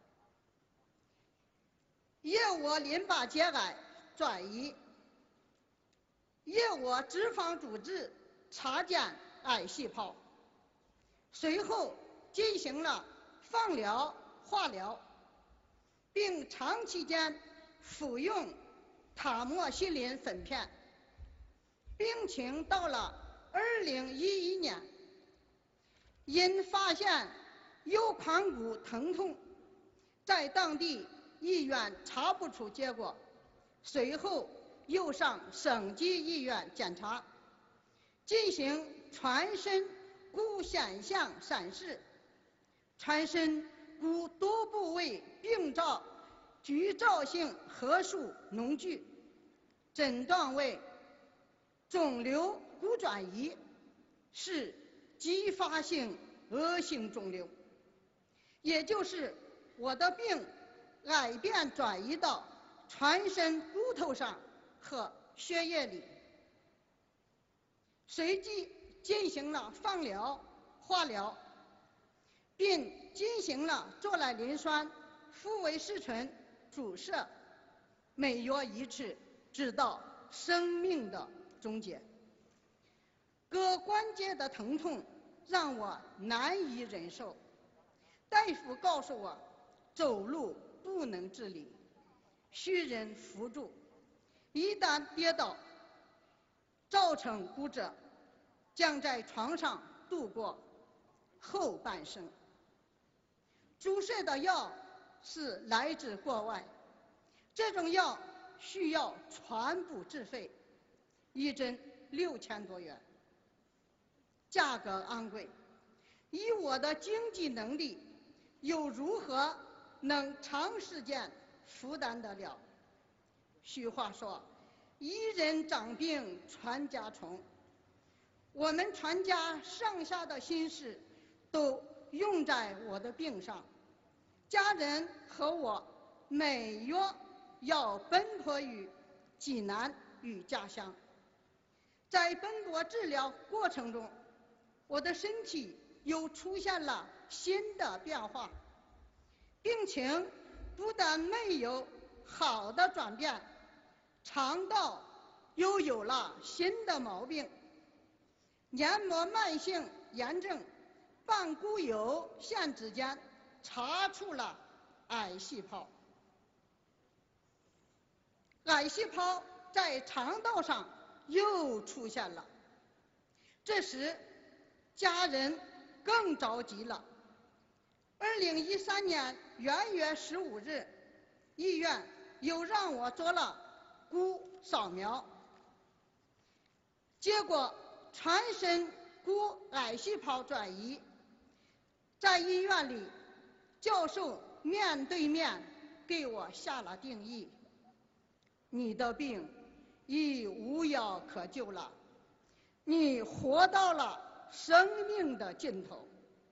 腋窝淋巴结癌转移，腋窝脂肪组织插件癌细胞，随后进行了放疗、化疗，并长期间服用塔莫西林粉片。病情到了2011年，因发现右髋骨疼痛，在当地医院查不出结果，随后又上省级医院检查，进行全身骨显像闪视，全身骨多部位病灶局灶性核素脓聚，诊断为肿瘤骨转移，是继发性恶性肿瘤，也就是我的病癌变转移到全身骨头上和血液里，随即进行了放疗、化疗，并进行了唑来磷酸、复位视醇注射，每月1次，直到生命的终结。各关节的疼痛让我难以忍受，大夫告诉我走路不能自理，需人扶助，一旦跌倒造成骨折，将在床上度过后半生。注射的药是来自国外，这种药需要全部自费，一针6000多元，价格昂贵，以我的经济能力又如何能长时间负担得了？俗话说，一人长病全家穷，我们全家上下的心思都用在我的病上，家人和我每月要奔波于济南与家乡。在奔波治疗过程中，我的身体又出现了新的变化，病情不但没有好的转变，肠道又有了新的毛病，黏膜慢性炎症半骨疣腺之间查出了癌细胞，癌细胞在肠道上又出现了，这时家人更着急了。2013年元月15日，医院又让我做了骨扫描，结果全身骨癌细胞转移。在医院里，教授面对面给我下了定义：你的病已无药可救了，你活到了生命的尽头。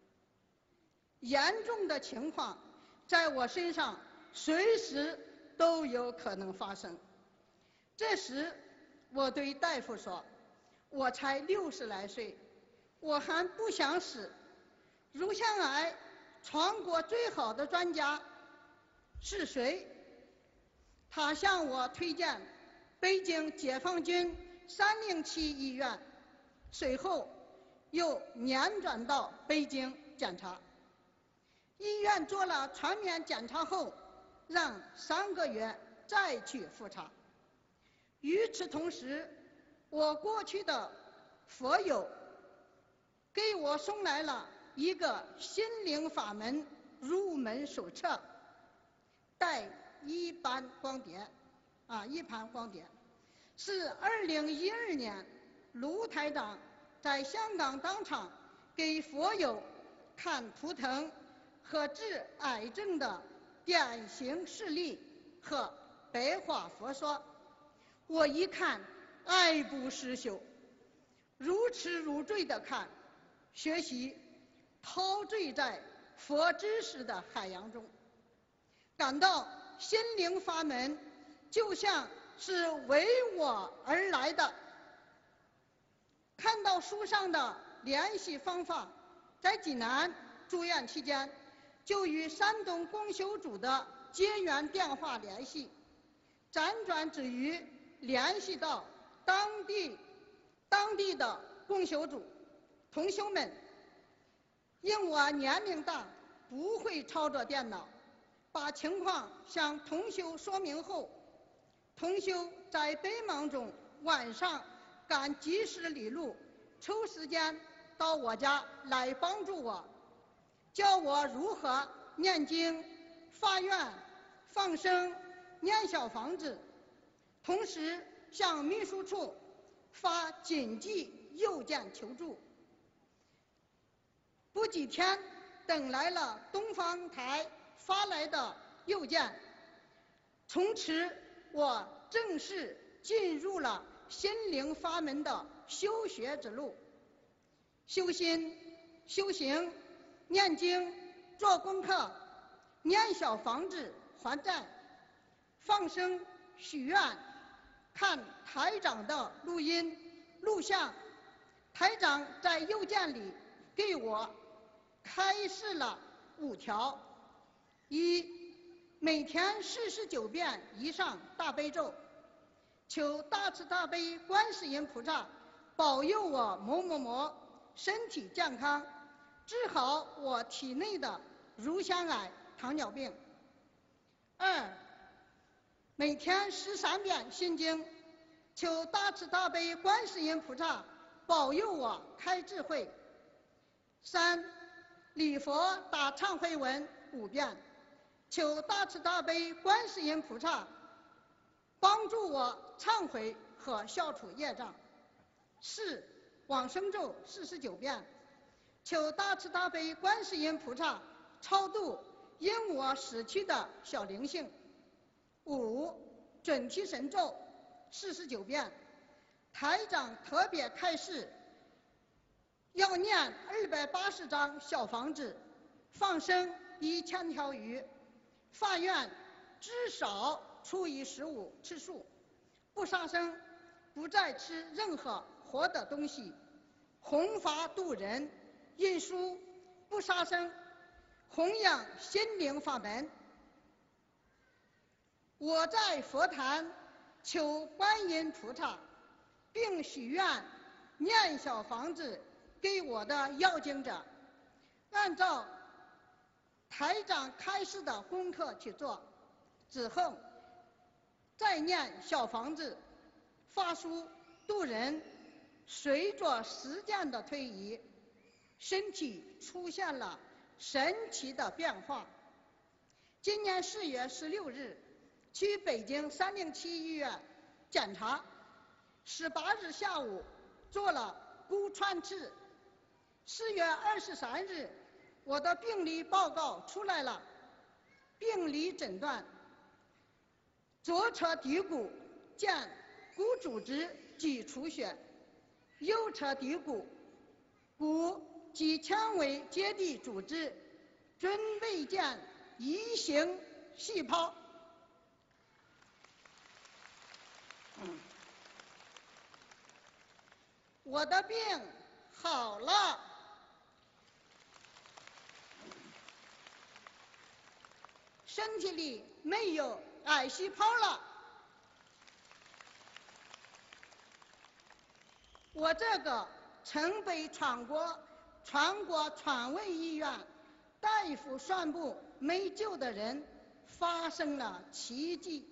严重的情况在我身上随时都有可能发生。这时我对大夫说，我才60来岁，我还不想死，乳腺癌全国最好的专家是谁？他向我推荐北京解放军307医院，随后又辗转到北京检查。医院做了全面检查后，让3个月再去复查。与此同时，我过去的佛友给我送来了一个心灵法门入门手册，带一盘光碟，是2012年卢台长在香港当场给佛友看图腾和治癌症的典型事例和白话佛说，我一看爱不释手，如痴如醉地看，学习，陶醉在佛知识的海洋中，感到心灵法门就像是为我而来的。看到书上的联系方法，在济南住院期间，就与山东共修组的结缘电话联系，辗转止于联系到当地的共修组同修们。因我年龄大，不会操作电脑，把情况向同修说明后，同修在百忙中晚上赶及时理路，抽时间到我家来帮助我，教我如何念经、发愿、放生、念小房子，同时向秘书处发紧急邮件求助。不几天，等来了东方台发来的邮件，从此我正式进入了心灵法门的修学之路。修心、修行、念经、做功课、念小房子、还债、放生、许愿、看台长的录音、录像。台长在邮件里给我开示了5条：一、每天49遍以上大悲咒，求大慈大悲观世音菩萨保佑我某某某身体健康，治好我体内的乳腺癌、糖尿病。2、每天13遍心经，求大慈大悲观世音菩萨保佑我开智慧。3、礼佛大忏悔文5遍，求大慈大悲观世音菩萨帮助我忏悔和消除业障。4、往生咒49遍，求大慈大悲观世音菩萨超度因我死去的小灵性。5、准提神咒49遍，台长特别开示要念280张小房子，放生1000条鱼，发愿至少除以15吃素，不杀生，不再吃任何活的东西，弘法度人，印书不杀生，弘扬心灵法门。我在佛坛求观音菩萨，并许愿念小房子给我的要经者，按照台长开示的功课去做，之后再念小房子发书度人。随着时间的推移，身体出现了神奇的变化。今年4月16日去北京307医院检查，18日下午做了骨穿刺。4月23日我的病理报告出来了，病理诊断左侧骶骨见骨组织及出血，右侧骶骨骨及纤维结缔组织均未见移行细胞。我的病好了，身体里没有癌细胞了。我这个曾被全国传闻医院大夫宣布没救的人，发生了奇迹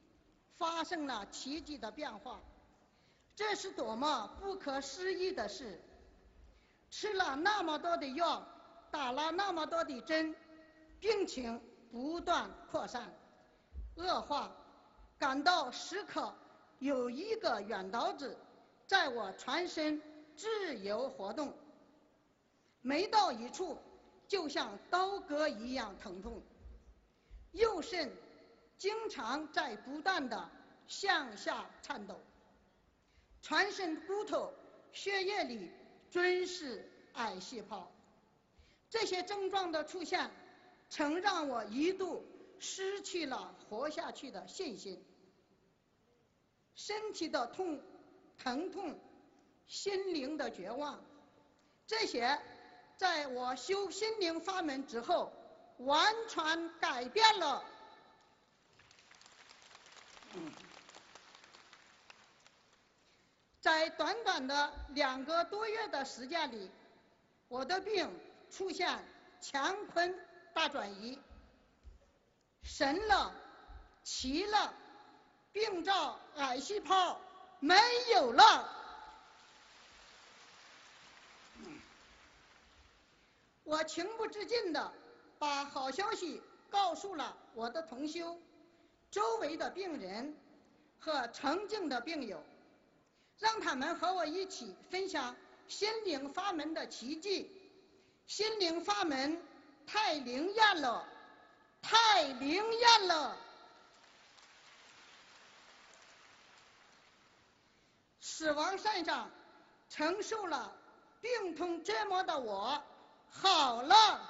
的变化。这是多么不可思议的事！吃了那么多的药，打了那么多的针，病情不断扩散恶化，感到时刻有一个远刀子在我全身自由活动，每到一处就像刀割一样疼痛，右肾经常在不断的向下颤抖，全身骨头、血液里均是癌细胞。这些症状的出现，曾让我一度失去了活下去的信心。身体的疼痛，心灵的绝望，这些在我修心灵法门之后，完全改变了。在短短的2个多月的时间里，我的病出现乾坤大转移，神了，奇了，病灶癌细胞没有了。我情不自禁地把好消息告诉了我的同修、周围的病人和曾经的病友，让他们和我一起分享心灵法门的奇迹。心灵法门太灵验了，太灵验了！死亡线上承受了病痛折磨的我好了。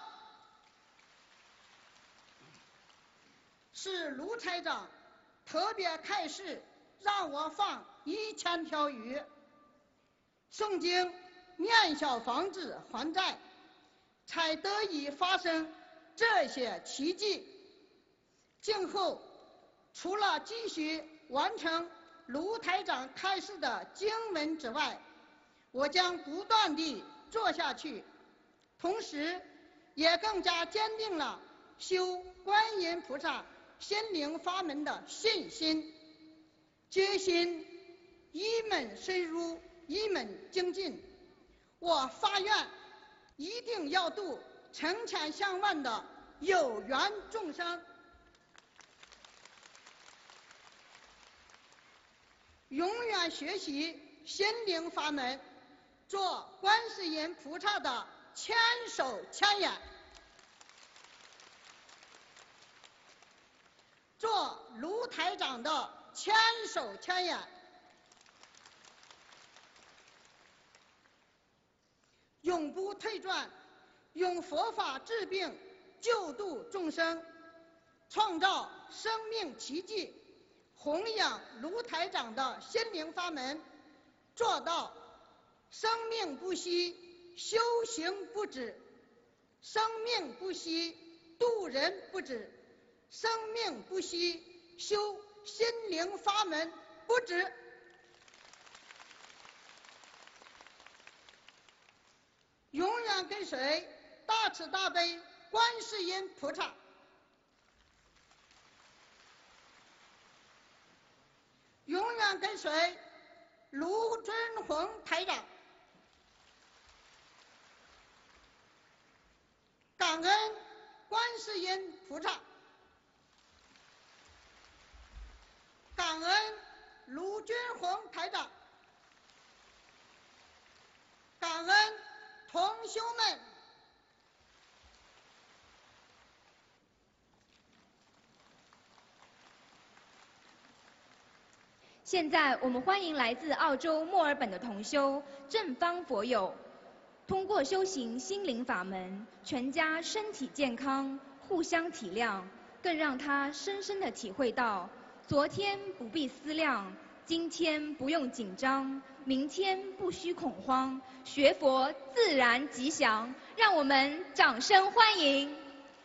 是卢台长特别开示，让我放1000条鱼，诵经念小房子还债，才得以发生这些奇迹。今后除了继续完成卢台长开示的经文之外，我将不断地做下去，同时也更加坚定了修观音菩萨心灵法门的信心，决心一门深入，一门精进。我发愿一定要度成千上万的有缘众生，永远学习心灵法门，做观世音菩萨的千手千眼，做卢台长的千手千眼，永不退转，用佛法治病，救度众生，创造生命奇迹，弘扬卢台长的心灵法门，做到生命不息，修行不止；生命不息，度人不止；生命不息，修心灵法门不止。永远跟随大慈大悲观世音菩萨，永远跟随卢军宏台长，感恩观世音菩萨，感恩卢军宏台长，感恩同修们。 现在我们欢迎来自澳洲墨尔本的同修正方佛友，通过修行心灵法门，全家身体健康，互相体谅，更让他深深地体会到，昨天不必思量，今天不用紧张，明天不需恐慌，学佛自然吉祥。让我们掌声欢迎。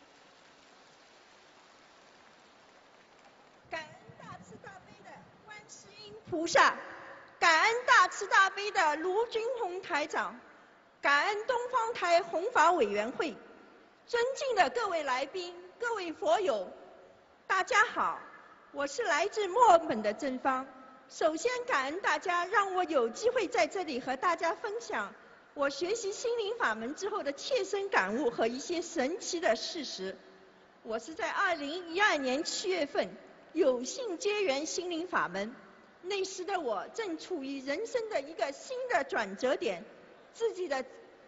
感恩大慈大悲的观世音菩萨，感恩大慈大悲的卢军宏台长，感恩东方台弘法委员会，尊敬的各位来宾、各位佛友，大家好，我是来自墨尔本的正方。首先感恩大家让我有机会在这里和大家分享我学习心灵法门之后的切身感悟和一些神奇的事实。我是在2012年7月份有幸结缘心灵法门，那时的我正处于人生的一个新的转折点，自己的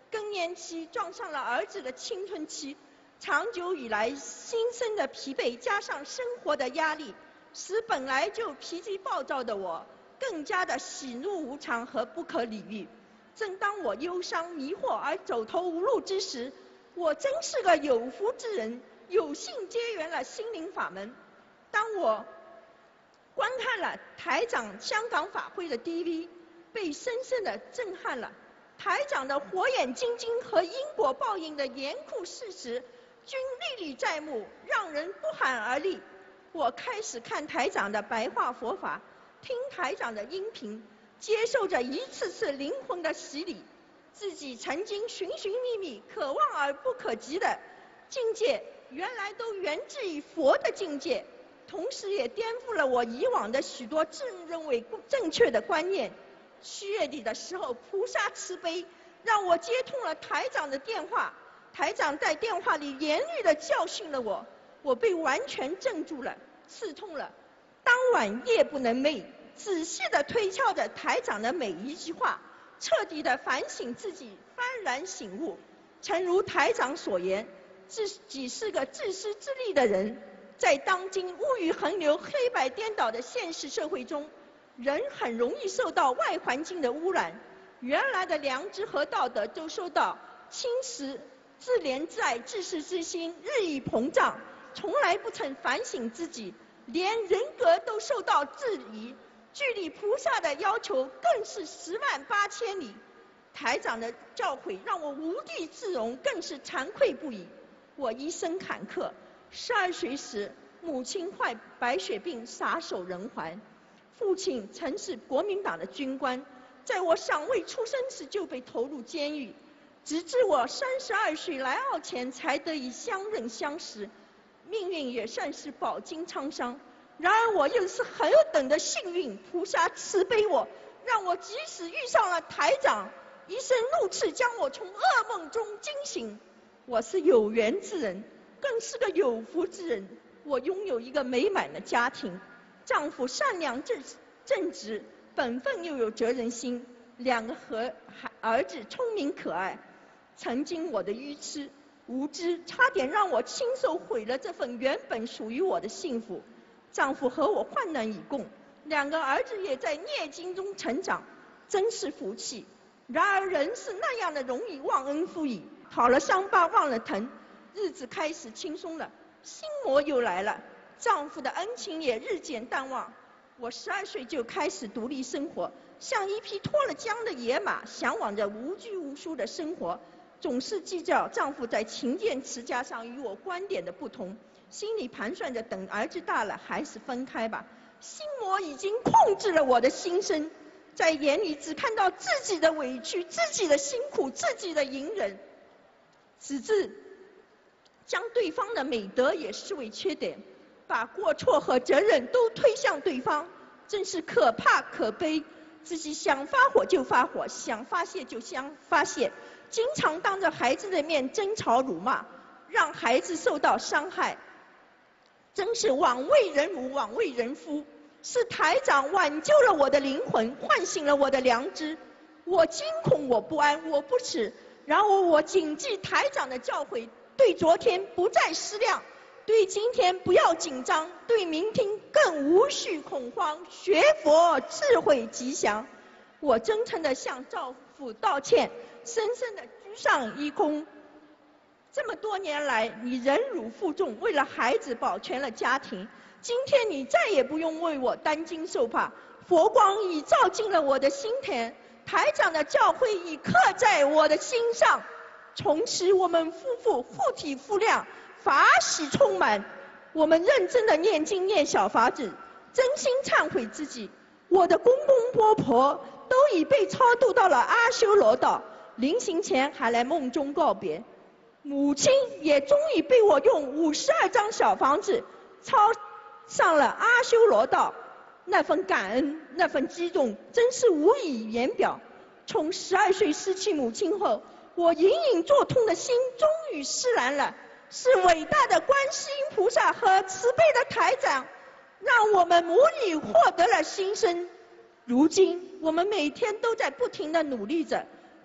更年期撞上了儿子的青春期，长久以来心身的疲惫加上生活的压力，使本来就脾气暴躁的我更加的喜怒无常和不可理喻。正当我忧伤迷惑而走投无路之时，我真是个有福之人，有幸结缘了心灵法门。当我观看了台长香港法会的 DV， 被深深的震撼了。台长的火眼金睛和因果报应的严酷事实均历历在目，让人不寒而栗。我开始看台长的白话佛法，听台长的音频，接受着一次次灵魂的洗礼。自己曾经寻寻觅觅可望而不可及的境界，原来都源自于佛的境界，同时也颠覆了我以往的许多自认为不正确的观念。7月底的时候，菩萨慈悲让我接通了台长的电话，台长在电话里严厉地教训了我，我被完全镇住了，刺痛了。当晚夜不能寐，仔细地推敲着台长的每一句话，彻底地反省自己，幡然醒悟。诚如台长所言，自己是个自私自利的人。在当今物欲横流、黑白颠倒的现实社会中，人很容易受到外环境的污染，原来的良知和道德都受到侵蚀，自怜自爱、自私之心日益膨胀，从来不曾反省自己，连人格都受到质疑，距离菩萨的要求更是108000里。台长的教诲让我无地自容，更是惭愧不已。我一生坎坷，12岁时母亲患白血病撒手人寰，父亲曾是国民党的军官，在我尚未出生时就被投入监狱，直至我32岁来澳前才得以相认相识，命运也算是饱经沧桑。然而我又是何等的幸运，菩萨慈悲我，让我即使遇上了台长，一声怒斥将我从噩梦中惊醒。我是有缘之人，更是个有福之人。我拥有一个美满的家庭，丈夫善良正直，本分又有责任心，2个儿子聪明可爱。曾经我的愚痴无知，差点让我亲手毁了这份原本属于我的幸福。丈夫和我患难与共，2个儿子也在孽经中成长，真是福气。然而人是那样的容易忘恩负义，好了伤疤忘了疼，日子开始轻松了，心魔又来了，丈夫的恩情也日渐淡忘。我12岁就开始独立生活，像一匹脱了缰的野马，向往着无拘无束的生活，总是计较丈夫在勤俭持家上与我观点的不同，心里盘算着等儿子大了还是分开吧。心魔已经控制了我的心声，在眼里只看到自己的委屈、自己的辛苦、自己的隐忍，直至将对方的美德也视为缺点，把过错和责任都推向对方，真是可怕可悲。自己想发火就发火，想发泄就想发泄，经常当着孩子的面争吵辱骂，让孩子受到伤害，真是枉为人母，枉为人夫。是台长挽救了我的灵魂，唤醒了我的良知。我惊恐，我不安，我不耻。然而我谨记台长的教诲，对昨天不再思量，对今天不要紧张，对明天更无需恐慌。学佛智慧吉祥。我真诚地向丈夫道歉，深深地鞠上一躬。这么多年来，你忍辱负重，为了孩子保全了家庭。今天你再也不用为我担惊受怕，佛光已照进了我的心田，台长的教诲已刻在我的心上。从此我们夫妇互体互谅，法喜充满。我们认真的念经念小法子，真心忏悔自己。我的公公婆婆都已被超度到了阿修罗道，临行前还来梦中告别。母亲也终于被我用52张小房子超上了阿修罗道，那份感恩，那份激动，真是无以言表。从12岁失去母亲后，我隐隐作痛的心终于释然了。是伟大的观世音菩萨和慈悲的台长，让我们母女获得了新生。如今我们每天都在不停地努力着，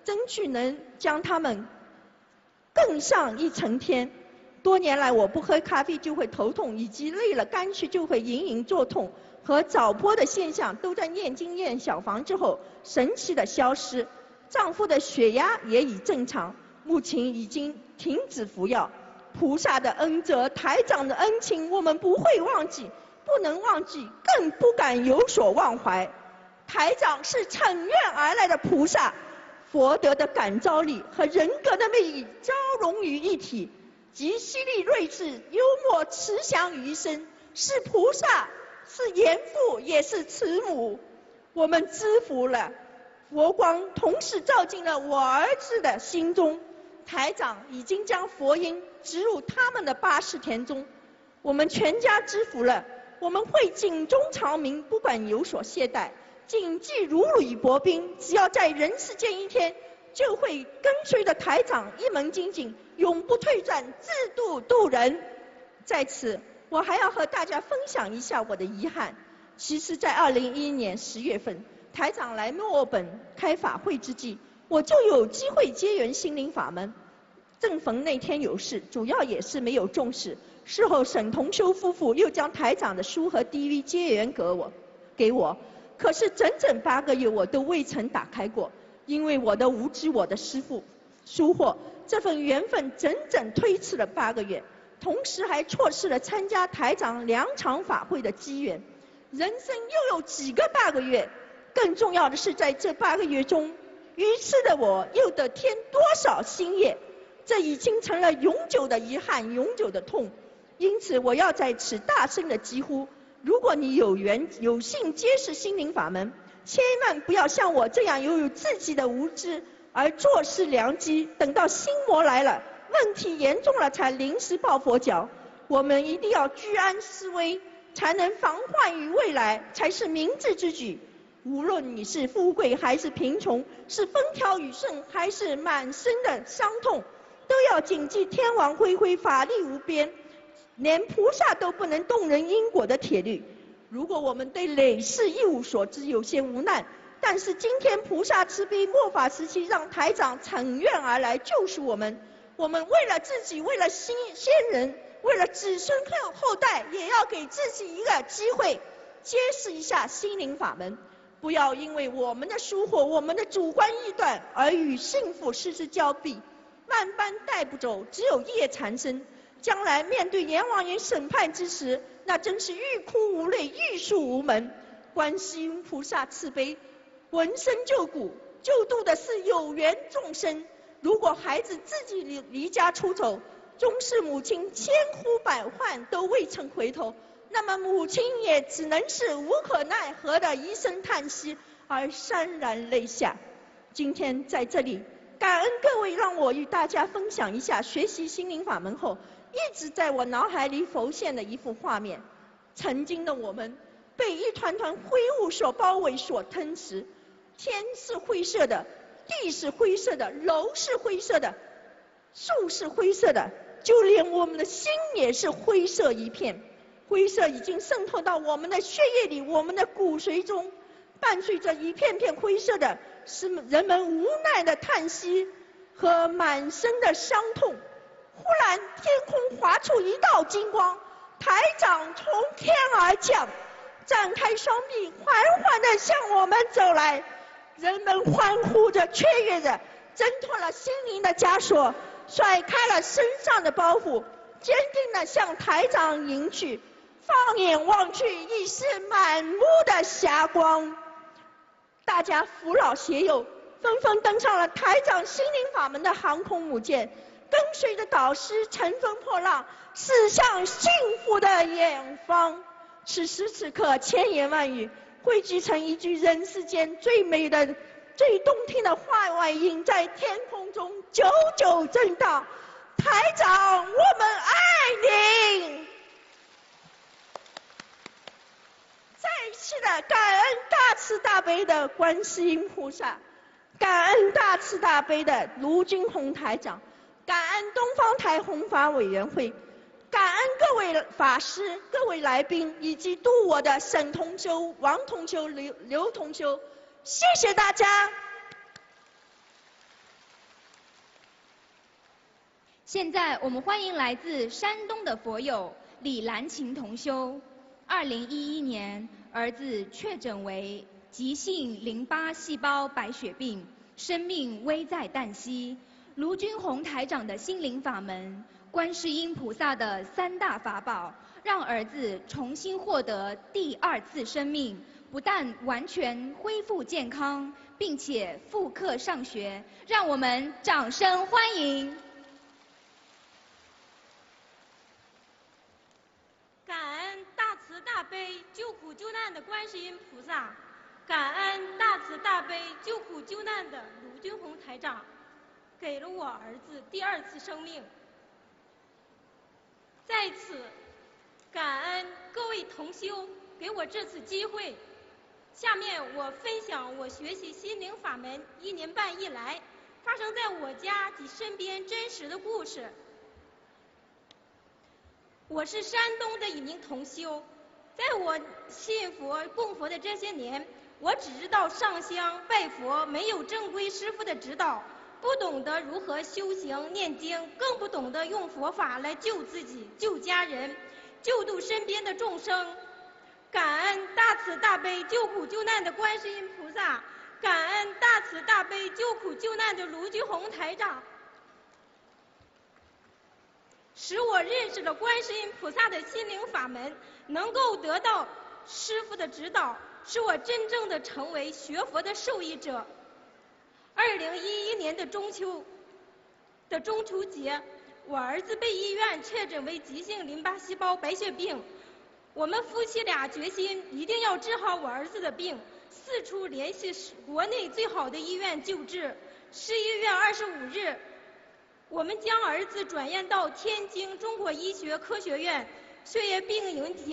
争取能将他们更上一层天。多年来，我不喝咖啡就会头痛，以及累了肝区就会隐隐作痛和早剖的现象，都在念经念小房之后神奇的消失。丈夫的血压也已正常，目前已经停止服药。菩萨的恩泽，台长的恩情，我们不会忘记，不能忘记，更不敢有所忘怀。台长是乘愿而来的菩萨，佛德的感召力和人格的魅力交融于一体，集犀利睿智、幽默慈祥于一身，是菩萨，是严父，也是慈母。我们知福了，佛光同时照进了我儿子的心中。台长已经将佛音植入他们的80田中，我们全家知福了。我们会警钟长鸣，不管有所懈怠，谨记如履薄冰。只要在人世间一天，就会跟随着台长一门精进，永不退转，自度度人。在此，我还要和大家分享一下我的遗憾。其实，在2011年10月份，台长来墨尔本开法会之际，我就有机会结缘心灵法门。正逢那天有事，主要也是没有重视。事后沈同修夫妇又将台长的书和 DV 结缘给我，可是整整8个月我都未曾打开过，因为我的无知，我的师父疏忽，这份缘分整整推迟了8个月，同时还错失了参加台长2场法会的机缘。人生又有几个8个月？更重要的是，在这8个月中，愚痴的我又得添多少新业？这已经成了永久的遗憾，永久的痛。因此，我要在此大声的疾呼：如果你有缘有幸结识心灵法门，千万不要像我这样拥有自己的无知而坐失良机，等到心魔来了，问题严重了才临时抱佛脚。我们一定要居安思危，才能防患于未来，才是明智之举。无论你是富贵还是贫穷，是风调雨顺还是满身的伤痛，都要谨记天网恢恢，法力无边，连菩萨都不能动人因果的铁律。如果我们对累世一无所知，有些无奈，但是今天菩萨慈悲，末法时期让台长乘愿而来救赎我们。我们为了自己，为了先人，为了子孙后代，也要给自己一个机会，揭示一下心灵法门。不要因为我们的疏忽，我们的主观臆断而与幸福失之交臂。万般带不走，只有业缠身。将来面对阎王爷审判之时，那真是欲哭无泪，欲诉无门。观世音菩萨慈悲，闻声救苦，救度的是有缘众生。如果孩子自己离家出走，终是母亲千呼百唤都未曾回头，那么母亲也只能是无可奈何的一声叹息而潸然泪下。今天在这里，感恩各位让我与大家分享一下学习心灵法门后一直在我脑海里浮现的一幅画面。曾经的我们被一团团灰雾所包围，所吞噬，天是灰色的，地是灰色的，楼是灰色的，树是灰色的，就连我们的心也是灰色一片。灰色已经渗透到我们的血液里，我们的骨髓中，伴随着一片片灰色的，是人们无奈的叹息和满身的伤痛。忽然天空划出一道金光，台长从天而降，展开双臂，缓缓地向我们走来。人们欢呼着，雀跃着，挣脱了心灵的枷锁，甩开了身上的包袱，坚定地向台长迎去。放眼望去，已是满目的霞光。大家扶老携幼，纷纷登上了台长心灵法门的航空母舰，跟随着导师乘风破浪，驶向幸福的远方。此时此刻，千言万语汇聚成一句人世间最美的、最动听的话外音，在天空中久久震荡。台长，我们爱您！再次的感恩大慈大悲的观世音菩萨，感恩大慈大悲的卢军宏台长，感恩东方台弘法委员会，感恩各位法师、各位来宾，以及度我的沈同修、王同修、刘同修，谢谢大家。 现在我们欢迎来自山东的佛友李兰琴同修。2011年，儿子确诊为急性淋巴细胞白血病，生命危在旦夕。卢军宏台长的心灵法门、观世音菩萨的3大法宝，让儿子重新获得第2次生命，不但完全恢复健康，并且复课上学。让我们掌声欢迎！ 感恩大慈大悲救苦救难的观世音菩萨，感恩大慈大悲救苦救难的卢军宏台长，给了我儿子第2次生命。在此感恩各位同修给我这次机会。下面我分享我学习心灵法门1年半以来发生在我家及身边真实的故事。我是山东的一名同修，在我信佛供佛的这些年，我只知道上香拜佛，没有正规师傅的指导，不懂得如何修行念经，更不懂得用佛法来救自己、救家人、救度身边的众生。感恩大慈大悲救苦救难的观世音菩萨，感恩大慈大悲救苦救难的卢军宏台长，使我认识了观世音菩萨的心灵法门，能够得到师父的指导，使我真正的成为学佛的受益者。2011年的中秋节，我儿子被医院确诊为急性淋巴细胞白血病。我们夫妻俩决心一定要治好我儿子的病，四处联系国内最好的医院救治。11月25日，我们将儿子转院到天津中国医学科学院血液病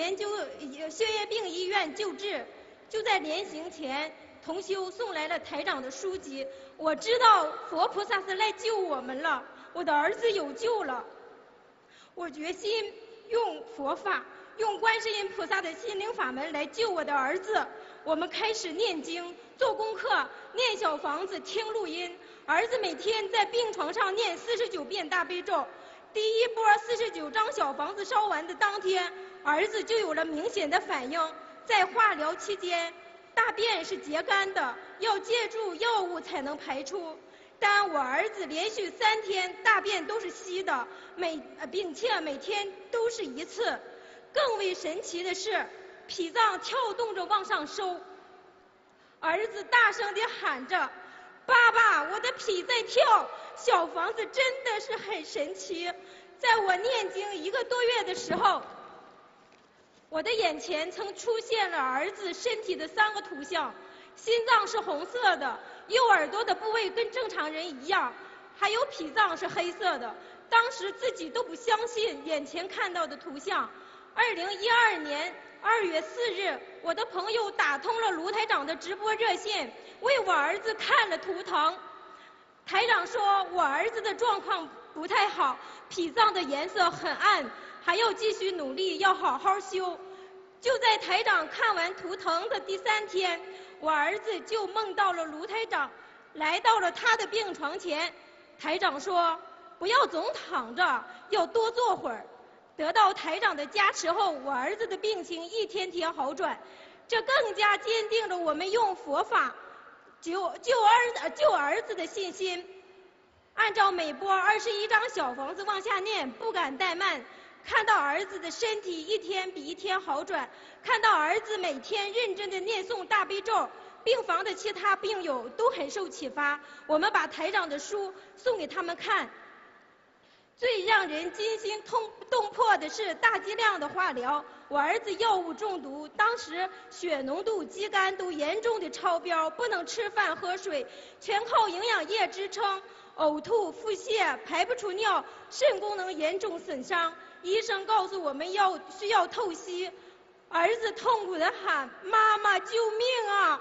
医院救治。就在临行前，同修送来了台长的书籍，我知道佛菩萨是来救我们了，我的儿子有救了。我决心用佛法，用观世音菩萨的心灵法门来救我的儿子。我们开始念经、做功课、念小房子、听录音。儿子每天在病床上念49遍大悲咒。第一波49张小房子烧完的当天，儿子就有了明显的反应。在化疗期间，大便是结干的，要借助药物才能排出。但我儿子连续3天大便都是稀的，并且每天都是1次。更为神奇的是，脾脏跳动着往上收。儿子大声地喊着：“爸爸，我的脾在跳！”小房子真的是很神奇。在我念经1个多月的时候，我的眼前曾出现了儿子身体的3个图像：心脏是红色的，右耳朵的部位跟正常人一样，还有脾脏是黑色的。当时自己都不相信眼前看到的图像。2012年2月4日，我的朋友打通了卢台长的直播热线，为我儿子看了图腾。台长说我儿子的状况不太好，脾脏的颜色很暗，还要继续努力，要好好修。就在台长看完图腾的第3天，我儿子就梦到了卢台长，来到了他的病床前。台长说不要总躺着，要多坐会儿。得到台长的加持后，我儿子的病情一天天好转，这更加坚定了我们用佛法救儿子的信心。按照每波21张小房子往下念，不敢怠慢。看到儿子的身体一天比一天好转，看到儿子每天认真的念诵大悲咒，病房的其他病友都很受启发。我们把台长的书送给他们看。最让人惊心动魄的是大剂量的化疗，我儿子药物中毒，当时血浓度、肌酐都严重的超标，不能吃饭喝水，全靠营养液支撑，呕吐、腹泻、排不出尿，肾功能严重损伤。医生告诉我们需要透析，儿子痛苦地喊：“妈妈，救命啊！”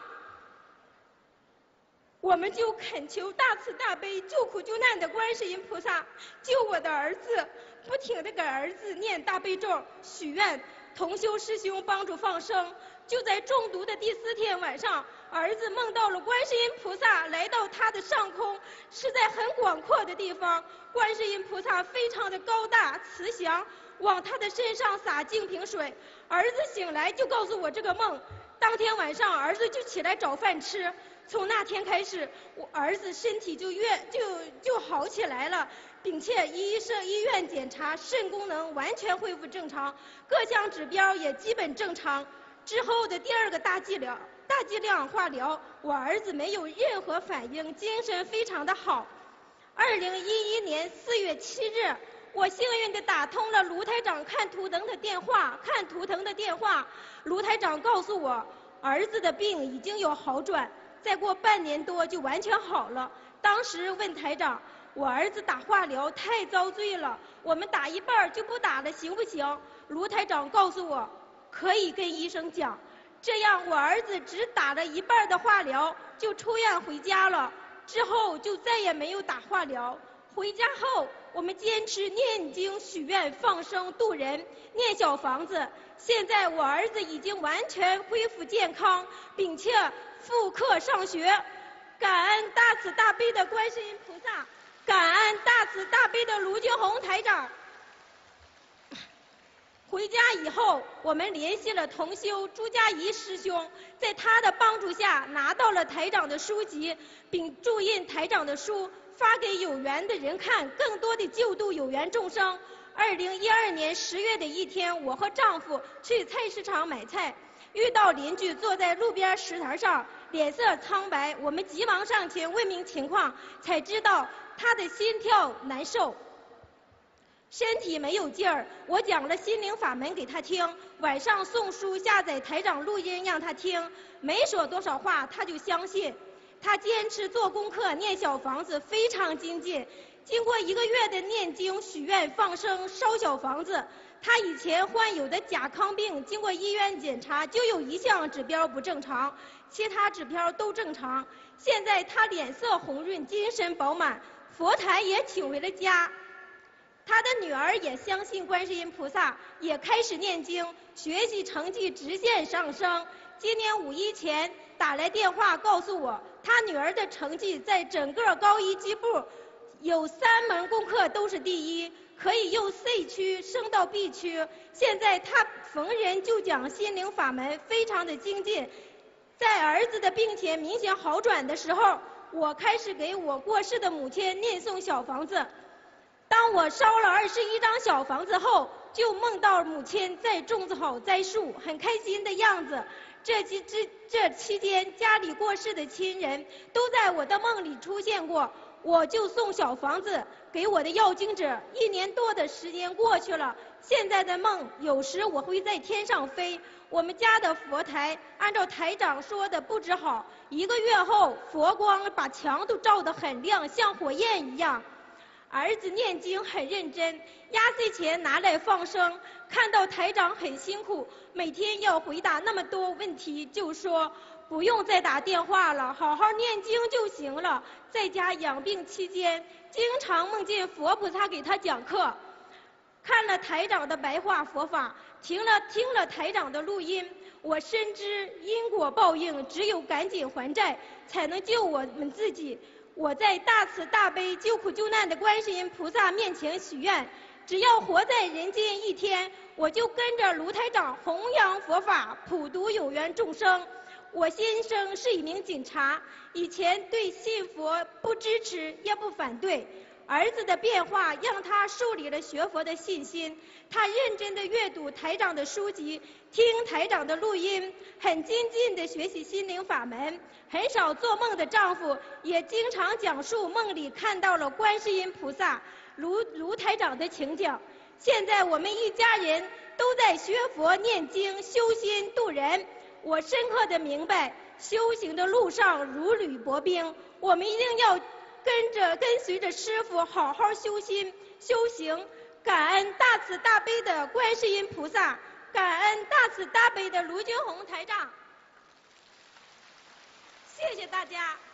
我们就恳求大慈大悲救苦救难的观世音菩萨救我的儿子，不停地给儿子念大悲咒，许愿同修师兄帮助放生。就在中毒的第4天晚上， 儿子梦到了观世音菩萨来到他的上空，是在很广阔的地方。观世音菩萨非常的高大慈祥，往他的身上洒净瓶水。儿子醒来就告诉我这个梦。当天晚上，儿子就起来找饭吃。从那天开始，我儿子身体就好起来了，并且医院检查，肾功能完全恢复正常，各项指标也基本正常。之后的第二个大剂量化疗，我儿子没有任何反应，精神非常的好。2011年4月7日，我幸运地打通了卢台长看图腾的电话。卢台长告诉我，儿子的病已经有好转，再过半年多就完全好了。当时问台长，我儿子打化疗太遭罪了，我们打一半就不打了，行不行？卢台长告诉我，可以跟医生讲。这样我儿子只打了一半的化疗就出院回家了，之后就再也没有打化疗。回家后我们坚持念经许愿放生度人念小房子，现在我儿子已经完全恢复健康，并且复课上学。感恩大慈大悲的观世音菩萨，感恩大慈大悲的卢军红台长。回家以后，我们联系了同修朱家怡师兄，在他的帮助下拿到了台长的书籍，并注印台长的书，发给有缘的人看，更多的救度有缘众生。2012年10月的一天，我和丈夫去菜市场买菜，遇到邻居坐在路边石台上，脸色苍白，我们急忙上前问明情况，才知道他的心跳难受，身体没有劲儿。我讲了心灵法门给他听，晚上送书下载台长录音让他听，没说多少话他就相信。他坚持做功课念小房子，非常精进。经过1个月的念经许愿放生烧小房子，他以前患有的甲亢病经过医院检查就有一项指标不正常，其他指标都正常。现在他脸色红润，精神饱满，佛台也请回了家。他的女儿也相信观世音菩萨，也开始念经，学习成绩直线上升。今年5一前打来电话告诉我，他女儿的成绩在整个高一级部有3门功课都是第1，可以用 C 区升到 B 区。现在他逢人就讲心灵法门，非常的精进。在儿子的病情明显好转的时候，我开始给我过世的母亲念诵小房子。当我烧了21张小房子后，就梦到母亲在种好栽树，很开心的样子。这期间家里过世的亲人都在我的梦里出现过，我就送小房子给我的要经者。1年多的时间过去了，现在的梦有时我会在天上飞。我们家的佛台按照台长说的布置好，1个月后佛光把墙都照得很亮，像火焰一样。儿子念经很认真，压岁钱拿来放生。看到台长很辛苦，每天要回答那么多问题，就说不用再打电话了，好好念经就行了。在家养病期间，经常梦见佛菩萨给他讲课。看了台长的白话佛法，听了台长的录音，我深知因果报应，只有赶紧还债，才能救我们自己。我在大慈大悲救苦救难的观世音菩萨面前许愿，只要活在人间1天，我就跟着卢台长弘扬佛法，普度有缘众生。我先生是一名警察，以前对信佛不支持也不反对，儿子的变化让他树立了学佛的信心。他认真地阅读台长的书籍，听台长的录音，很精进地学习心灵法门。很少做梦的丈夫也经常讲述梦里看到了观世音菩萨、卢台长的情景。现在我们一家人都在学佛念经修心度人。我深刻地明白，修行的路上如履薄冰，我们一定要跟随着师父好好修心修行。感恩大慈大悲的观世音菩萨，感恩大慈大悲的卢军红台长。谢谢大家。